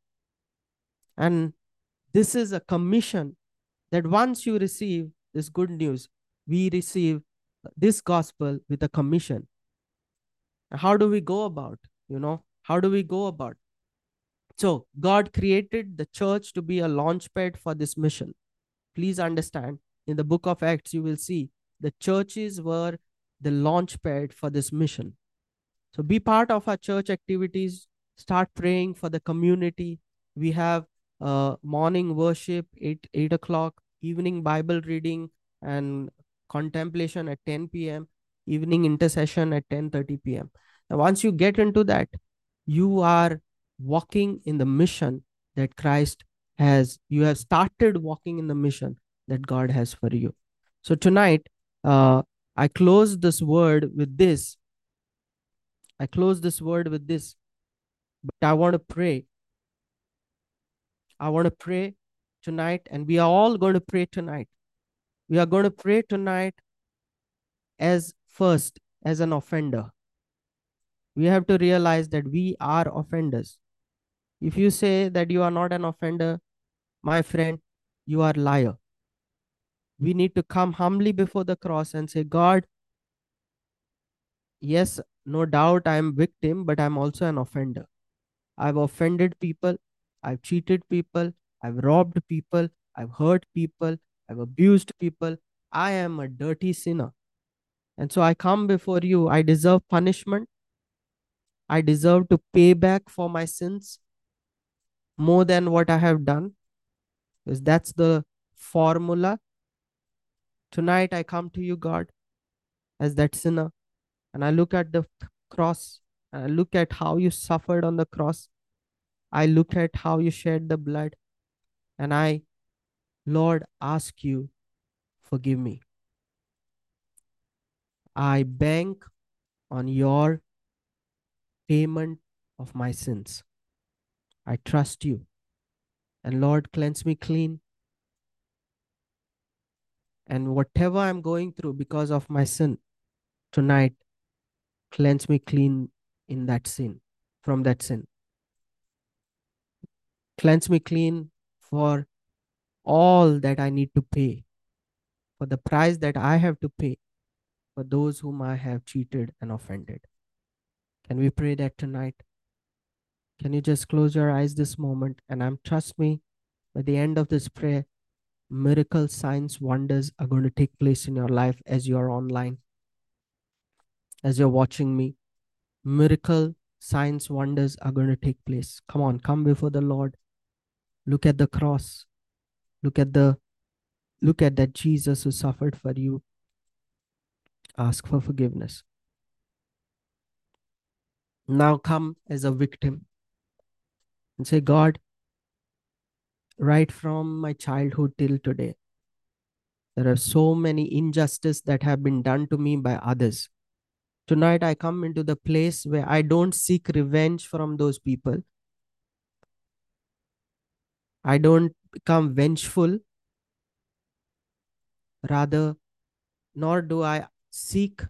And this is a commission that once you receive this good news, we receive this gospel with a commission. How do we go about, you know, how do we go about? So God created the church to be a launch pad for this mission. Please understand, in the book of Acts, you will see the churches were the launch pad for this mission. So be part of our church activities. Start praying for the community. We have uh, morning worship, eight, eight o'clock, evening Bible reading and contemplation at ten p m, evening intercession at ten thirty p m Now, once you get into that, you are walking in the mission that Christ has. You have started walking in the mission that God has for you. So tonight, uh, I close this word with this. I close this word with this, but I want to pray. I want to pray tonight, and we are all going to pray tonight. We are going to pray tonight as first, as an offender. We have to realize that we are offenders. If you say that you are not an offender, my friend, you are a liar. We need to come humbly before the cross and say, God, yes, No doubt I am victim, but I'm also an offender. I've offended people. I've cheated people. I've robbed people. I've hurt people. I've abused people. I am a dirty sinner. And so I come before you. I deserve punishment. I deserve to pay back for my sins more than what I have done. Because that's the formula. Tonight I come to you, God, as that sinner. And I look at the cross. And I look at how you suffered on the cross. I look at how you shed the blood. And I, Lord, ask you, forgive me. I bank on your payment of my sins. I trust you. And Lord, cleanse me clean. And whatever I'm going through because of my sin, tonight, cleanse me clean in that sin, from that sin. Cleanse me clean for all that I need to pay, for the price that I have to pay for those whom I have cheated and offended. Can we pray that tonight? Can you just close your eyes this moment? And I'm trust me, by the end of this prayer, miracles, signs, wonders are going to take place in your life as you're online, as you're watching me. Miracle, signs, wonders are going to take place. Come on, come before the Lord. Look at the cross. Look at the look at that Jesus who suffered for you. Ask for forgiveness. Now come as a victim and say, God, right from my childhood till today, there are so many injustices that have been done to me by others. Tonight I come into the place where I don't seek revenge from those people. I don't become vengeful. Rather, nor do I seek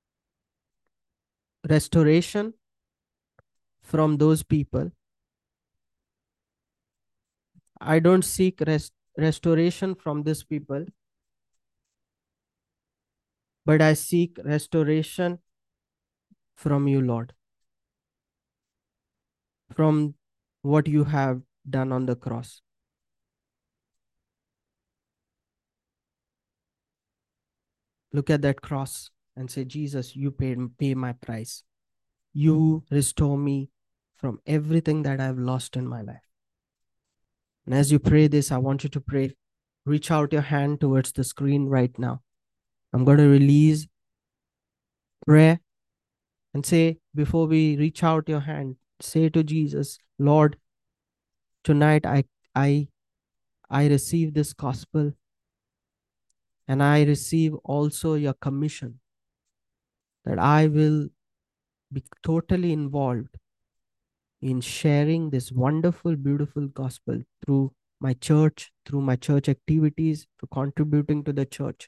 restoration from those people. I don't seek rest, restoration from these people, but I seek restoration from you, Lord, from what you have done on the cross. Look at that cross and say, Jesus, you paid pay my price. You restore me from everything that I've lost in my life. And as you pray this, I want you to pray. Reach out your hand towards the screen right now. I'm going to release prayer and say, before we reach out your hand, say to Jesus, Lord, tonight I I I receive this gospel, and I receive also your commission that I will be totally involved in sharing this wonderful, beautiful gospel through my church, through my church activities, to contributing to the church.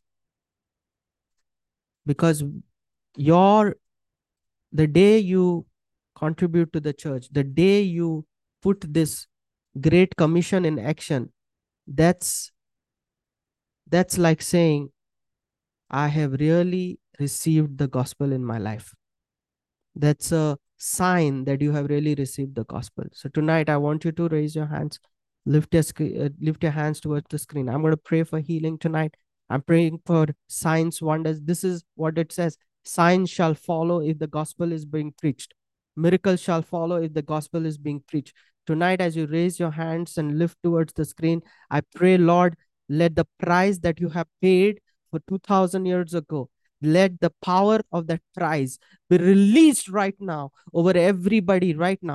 Because your the day you contribute to the church, the day you put this great commission in action, that's that's like saying, I have really received the gospel in my life. That's a sign that you have really received the gospel. So tonight I want you to raise your hands, lift your, uh, lift your hands towards the screen. I'm going to pray for healing tonight. I'm praying for signs, wonders. This is what it says. Signs shall follow if the gospel is being preached. Miracles shall follow if the gospel is being preached. Tonight, as you raise your hands and lift towards the screen, I pray, Lord, let the price that you have paid for two thousand years ago, let the power of that price be released right now over everybody right now.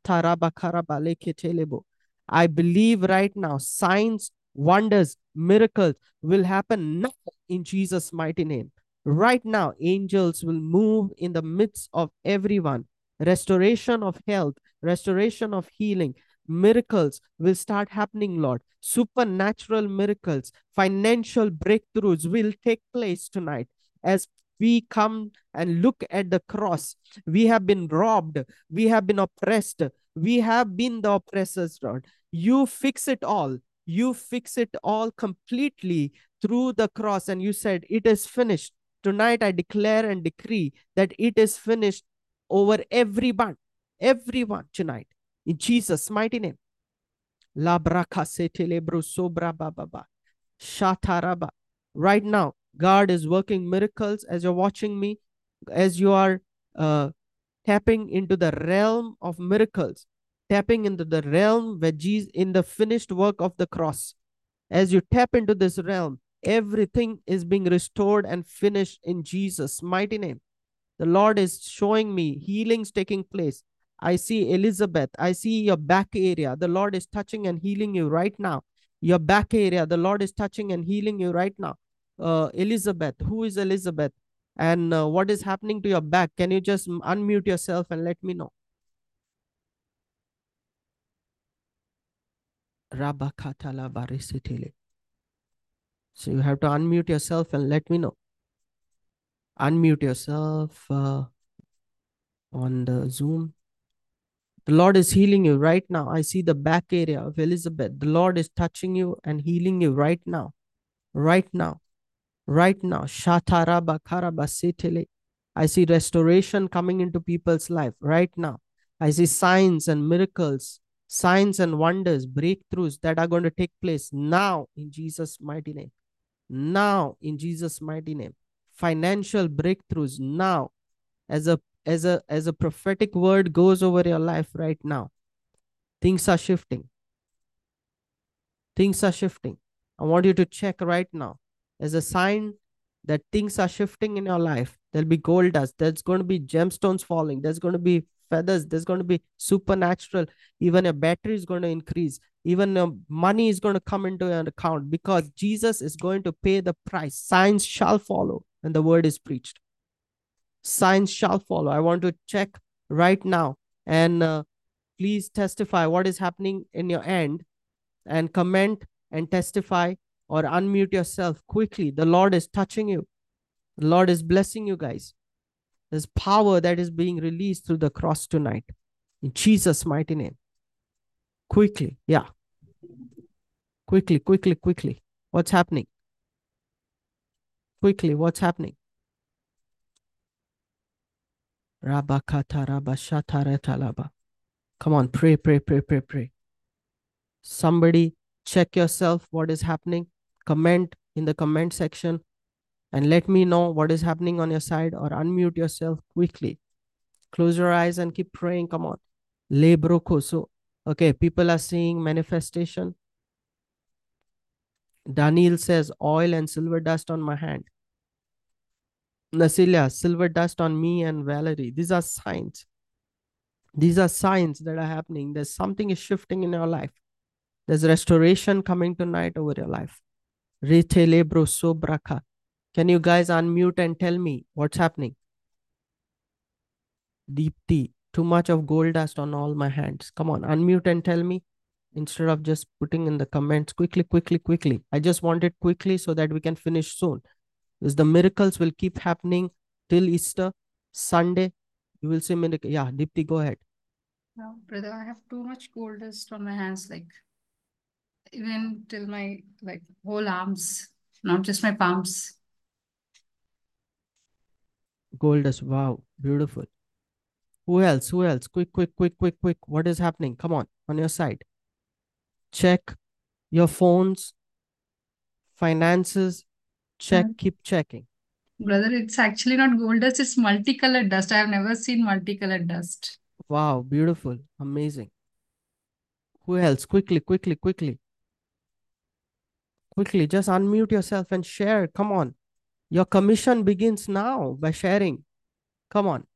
I believe right now signs, wonders, miracles will happen now in Jesus' mighty name. Right now, angels will move in the midst of everyone. Restoration of health, restoration of healing, miracles will start happening, Lord. Supernatural miracles, financial breakthroughs will take place tonight. As we come and look at the cross, we have been robbed, we have been oppressed, we have been the oppressors, Lord. You fix it all. You fix it all completely through the cross. And you said, it is finished. Tonight I declare and decree that it is finished over everyone, everyone tonight. In Jesus' mighty name. La braka setele brusobra baba. Shataraba. Right now, God is working miracles as you're watching me, as you are uh, tapping into the realm of miracles, tapping into the realm where Jesus, in the finished work of the cross. As you tap into this realm, everything is being restored and finished in Jesus' mighty name. The Lord is showing me healings taking place. I see Elizabeth. I see your back area. The Lord is touching and healing you right now. Your back area, the Lord is touching and healing you right now. Uh, Elizabeth, who is Elizabeth? And uh, what is happening to your back? Can you just unmute yourself and let me know? So you have to unmute yourself and let me know. Unmute yourself uh, on the Zoom. The Lord is healing you right now. I see the back area of Elizabeth. The Lord is touching you and healing you right now. Right now. Right now. Shataraba karaba setele. I see restoration coming into people's life right now. I see signs and miracles, signs and wonders, breakthroughs that are going to take place now in Jesus' mighty name. Now in Jesus' mighty name. Financial breakthroughs now, as a as a as a prophetic word goes over your life right now. Things are shifting. Things are shifting. I want you to check right now as a sign that things are shifting in your life. There'll be gold dust. There's going to be gemstones falling. There's going to be feathers. There's going to be supernatural. Even a battery is going to increase. Even uh, money is going to come into your account because Jesus is going to pay the price. Signs shall follow when the word is preached. Signs shall follow. I want to check right now and uh, please testify what is happening in your end and comment and testify or unmute yourself quickly. The Lord is touching you. The Lord is blessing you guys. There's power that is being released through the cross tonight. In Jesus' mighty name. Quickly. Yeah. Quickly, quickly, quickly. What's happening? Quickly, what's happening? Come on, pray, pray, pray, pray, pray. Somebody check yourself what is happening. Comment in the comment section and let me know what is happening on your side, or unmute yourself quickly. Close your eyes and keep praying. Come on. Lebroko. So, okay, people are seeing manifestation. Daniel says oil and silver dust on my hand. Nasilia, silver dust on me and Valerie. These are signs. These are signs that are happening. There's something is shifting in your life. There's restoration coming tonight over your life. Ritelebro sobraka. Can you guys unmute and tell me what's happening? Deepti, too much of gold dust on all my hands. Come on, unmute and tell me instead of just putting in the comments quickly, quickly, quickly. I just want it quickly so that we can finish soon. Because the miracles will keep happening till Easter. Sunday, you will see miracle. Yeah, Deepti, go ahead. No, brother, I have too much gold dust on my hands, like even till my like whole arms, not just my palms. Gold dust. Wow, beautiful. Who else? Who else? Quick, quick, quick, quick, quick. What is happening? Come on, on your side. Check your phones, finances. Check, Mm. keep checking. Brother, it's actually not gold dust, it's multicolored dust. I have never seen multicolored dust. Wow, beautiful. Amazing. Who else? Quickly, quickly, quickly. Quickly, just unmute yourself and share. Come on. Your commission begins now by sharing. Come on.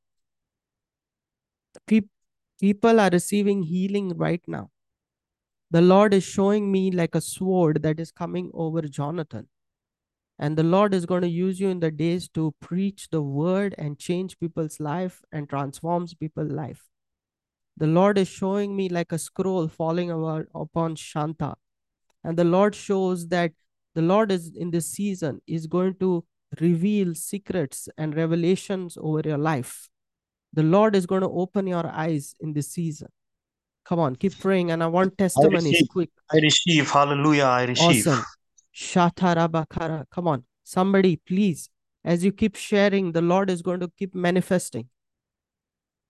People are receiving healing right now. The Lord is showing me like a sword that is coming over Jonathan. And the Lord is going to use you in the days to preach the word and change people's life and transforms people's life. The Lord is showing me like a scroll falling upon Shanta. And the Lord shows that the Lord is in this season is going to reveal secrets and revelations over your life. The Lord is going to open your eyes in this season. Come on, keep praying. And I want testimonies I receive. quick. I receive. Hallelujah. I receive. Awesome. Shatarabakara. Come on, somebody, please. As you keep sharing, the Lord is going to keep manifesting.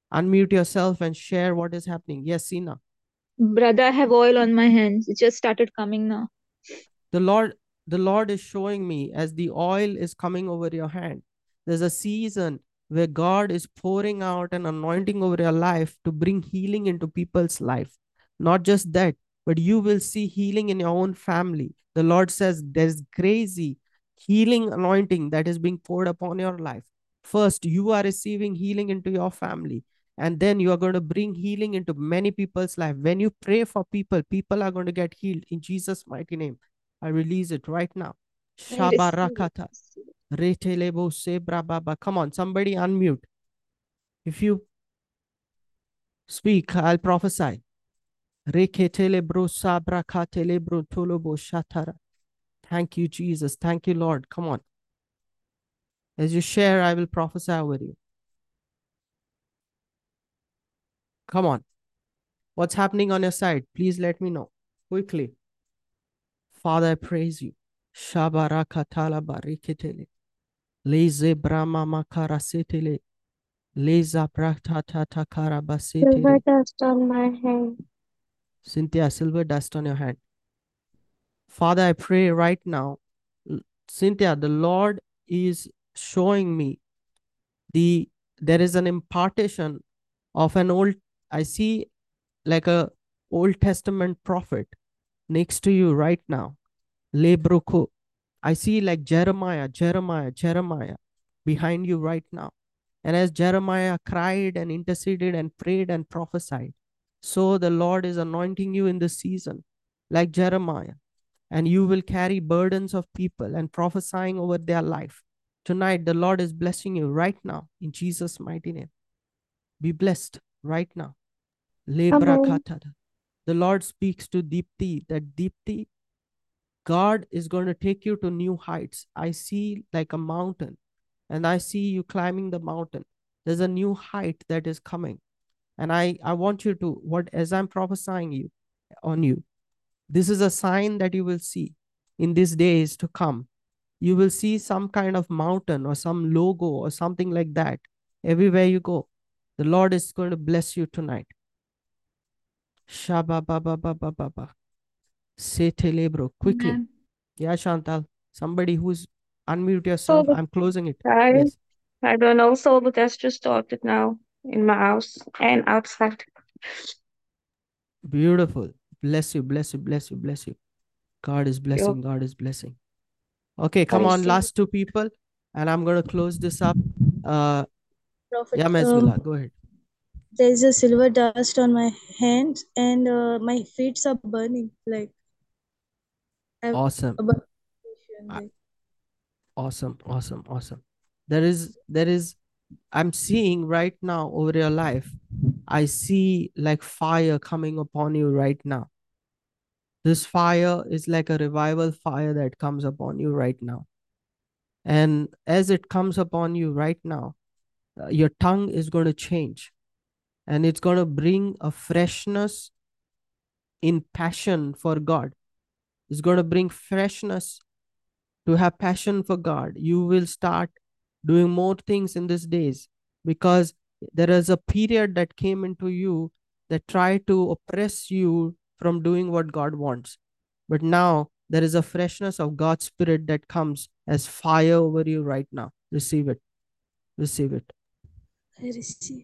Unmute yourself and share what is happening. Yes, Sina. Brother, I have oil on my hands. It just started coming now. The Lord, the Lord is showing me as the oil is coming over your hand. There's a season where God is pouring out an anointing over your life to bring healing into people's life. Not just that, but you will see healing in your own family. The Lord says there's crazy healing anointing that is being poured upon your life. First, you are receiving healing into your family, and then you are going to bring healing into many people's life. When you pray for people, people are going to get healed in Jesus' mighty name. I release it right now. I receive Shabarakata. it. Retelebo sebra baba. Come on, somebody unmute. If you speak, I'll prophesy. Reketelebro sabrakatelebro tolobo shatara. Thank you, Jesus. Thank you, Lord. Come on. As you share, I will prophesy over you. Come on. What's happening on your side? Please let me know quickly. Father, I praise you. Shabarakatala bariketele. Leze brahma makarasetele. Leza praktata Silver karabasete. dust on my hand. Cynthia, silver dust on your hand. Father, I pray right now. Cynthia, the Lord is showing me the there is an impartation of an old, I see like a Old Testament prophet next to you right now. Lebruko. I see like Jeremiah, Jeremiah, Jeremiah behind you right now. And as Jeremiah cried and interceded and prayed and prophesied, so the Lord is anointing you in this season, like Jeremiah. And you will carry burdens of people and prophesying over their life. Tonight, the Lord is blessing you right now in Jesus' mighty name. Be blessed right now. Amen. The Lord speaks to Deepti that Deepti, God is going to take you to new heights. I see like a mountain, and I see you climbing the mountain. There's a new height that is coming. And I, I want you to, what as I'm prophesying you on you, this is a sign that you will see in these days to come. You will see some kind of mountain or some logo or something like that everywhere you go. The Lord is going to bless you tonight. Shaba baba baba baba. Setelebro. Quickly. Amen. Yeah, Chantal. Somebody who's unmute yourself. So I'm closing it. I, Yes. I don't know. Silver dust just started now in my house and outside. Beautiful. Bless you, bless you, bless you, bless you. God is blessing. God is blessing. Okay, come on, last two people. And I'm going to close this up. Uh, Prophet, yeah, um, Mesvilla, go ahead. there's a silver dust on my hands and uh, my feet are burning. Like, I have Awesome. a burning sensation, I- like, Awesome, awesome, awesome. There is, there is, I'm seeing right now over your life, I see like fire coming upon you right now. This fire is like a revival fire that comes upon you right now. And as it comes upon you right now, uh, your tongue is going to change, and it's going to bring a freshness in passion for God. It's going to bring freshness to have passion for God. You will start doing more things in these days because there is a period that came into you that tried to oppress you from doing what God wants. But now there is a freshness of God's Spirit that comes as fire over you right now. Receive it. Receive it. I receive.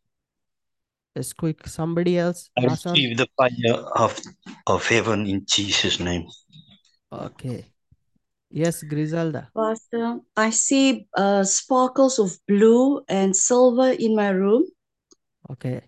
As quick. Somebody else? I Rasan? receive the fire of, of heaven in Jesus' name. Okay. Yes, Griselda. Pastor, I see uh, sparkles of blue and silver in my room. Okay.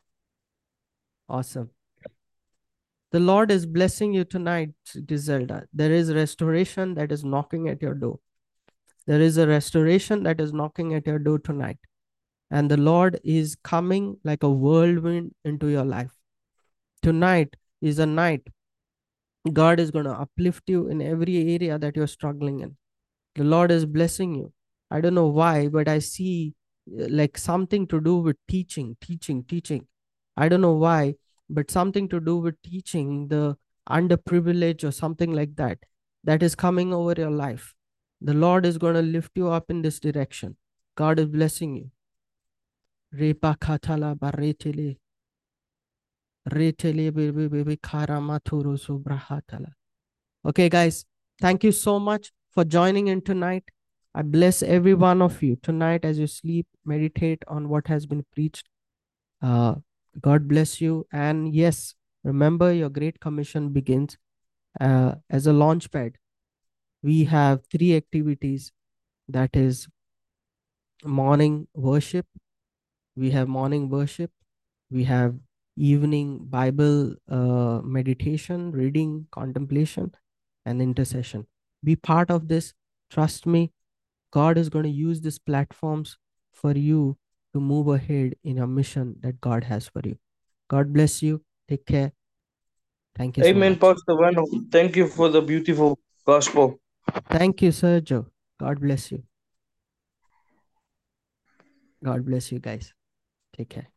Awesome. The Lord is blessing you tonight, Griselda. There is restoration that is knocking at your door. There is a restoration that is knocking at your door tonight. And the Lord is coming like a whirlwind into your life. Tonight is a night God is going to uplift you in every area that you're struggling in. The Lord is blessing you. I don't know why, but I see uh, like something to do with teaching, teaching, teaching. I don't know why, but something to do with teaching the underprivileged or something like that, that is coming over your life. The Lord is going to lift you up in this direction. God is blessing you. Repa katala baretele. Retele bebe bebe karamaturu subrahatala. Okay, guys, thank you so much for joining in tonight. I bless every one of you tonight as you sleep, meditate on what has been preached. Uh, God bless you. And yes, remember your Great Commission begins uh, as a launch pad. We have three activities, that is morning worship. We have morning worship. We have evening Bible uh, meditation, reading, contemplation, and intercession. Be part of this. Trust me, God is going to use these platforms for you to move ahead in a mission that God has for you. God bless you. Take care. Thank you so Amen, much. Pastor Vano. Thank you for the beautiful gospel. Thank you, Sergio. God bless you. God bless you guys. Take care.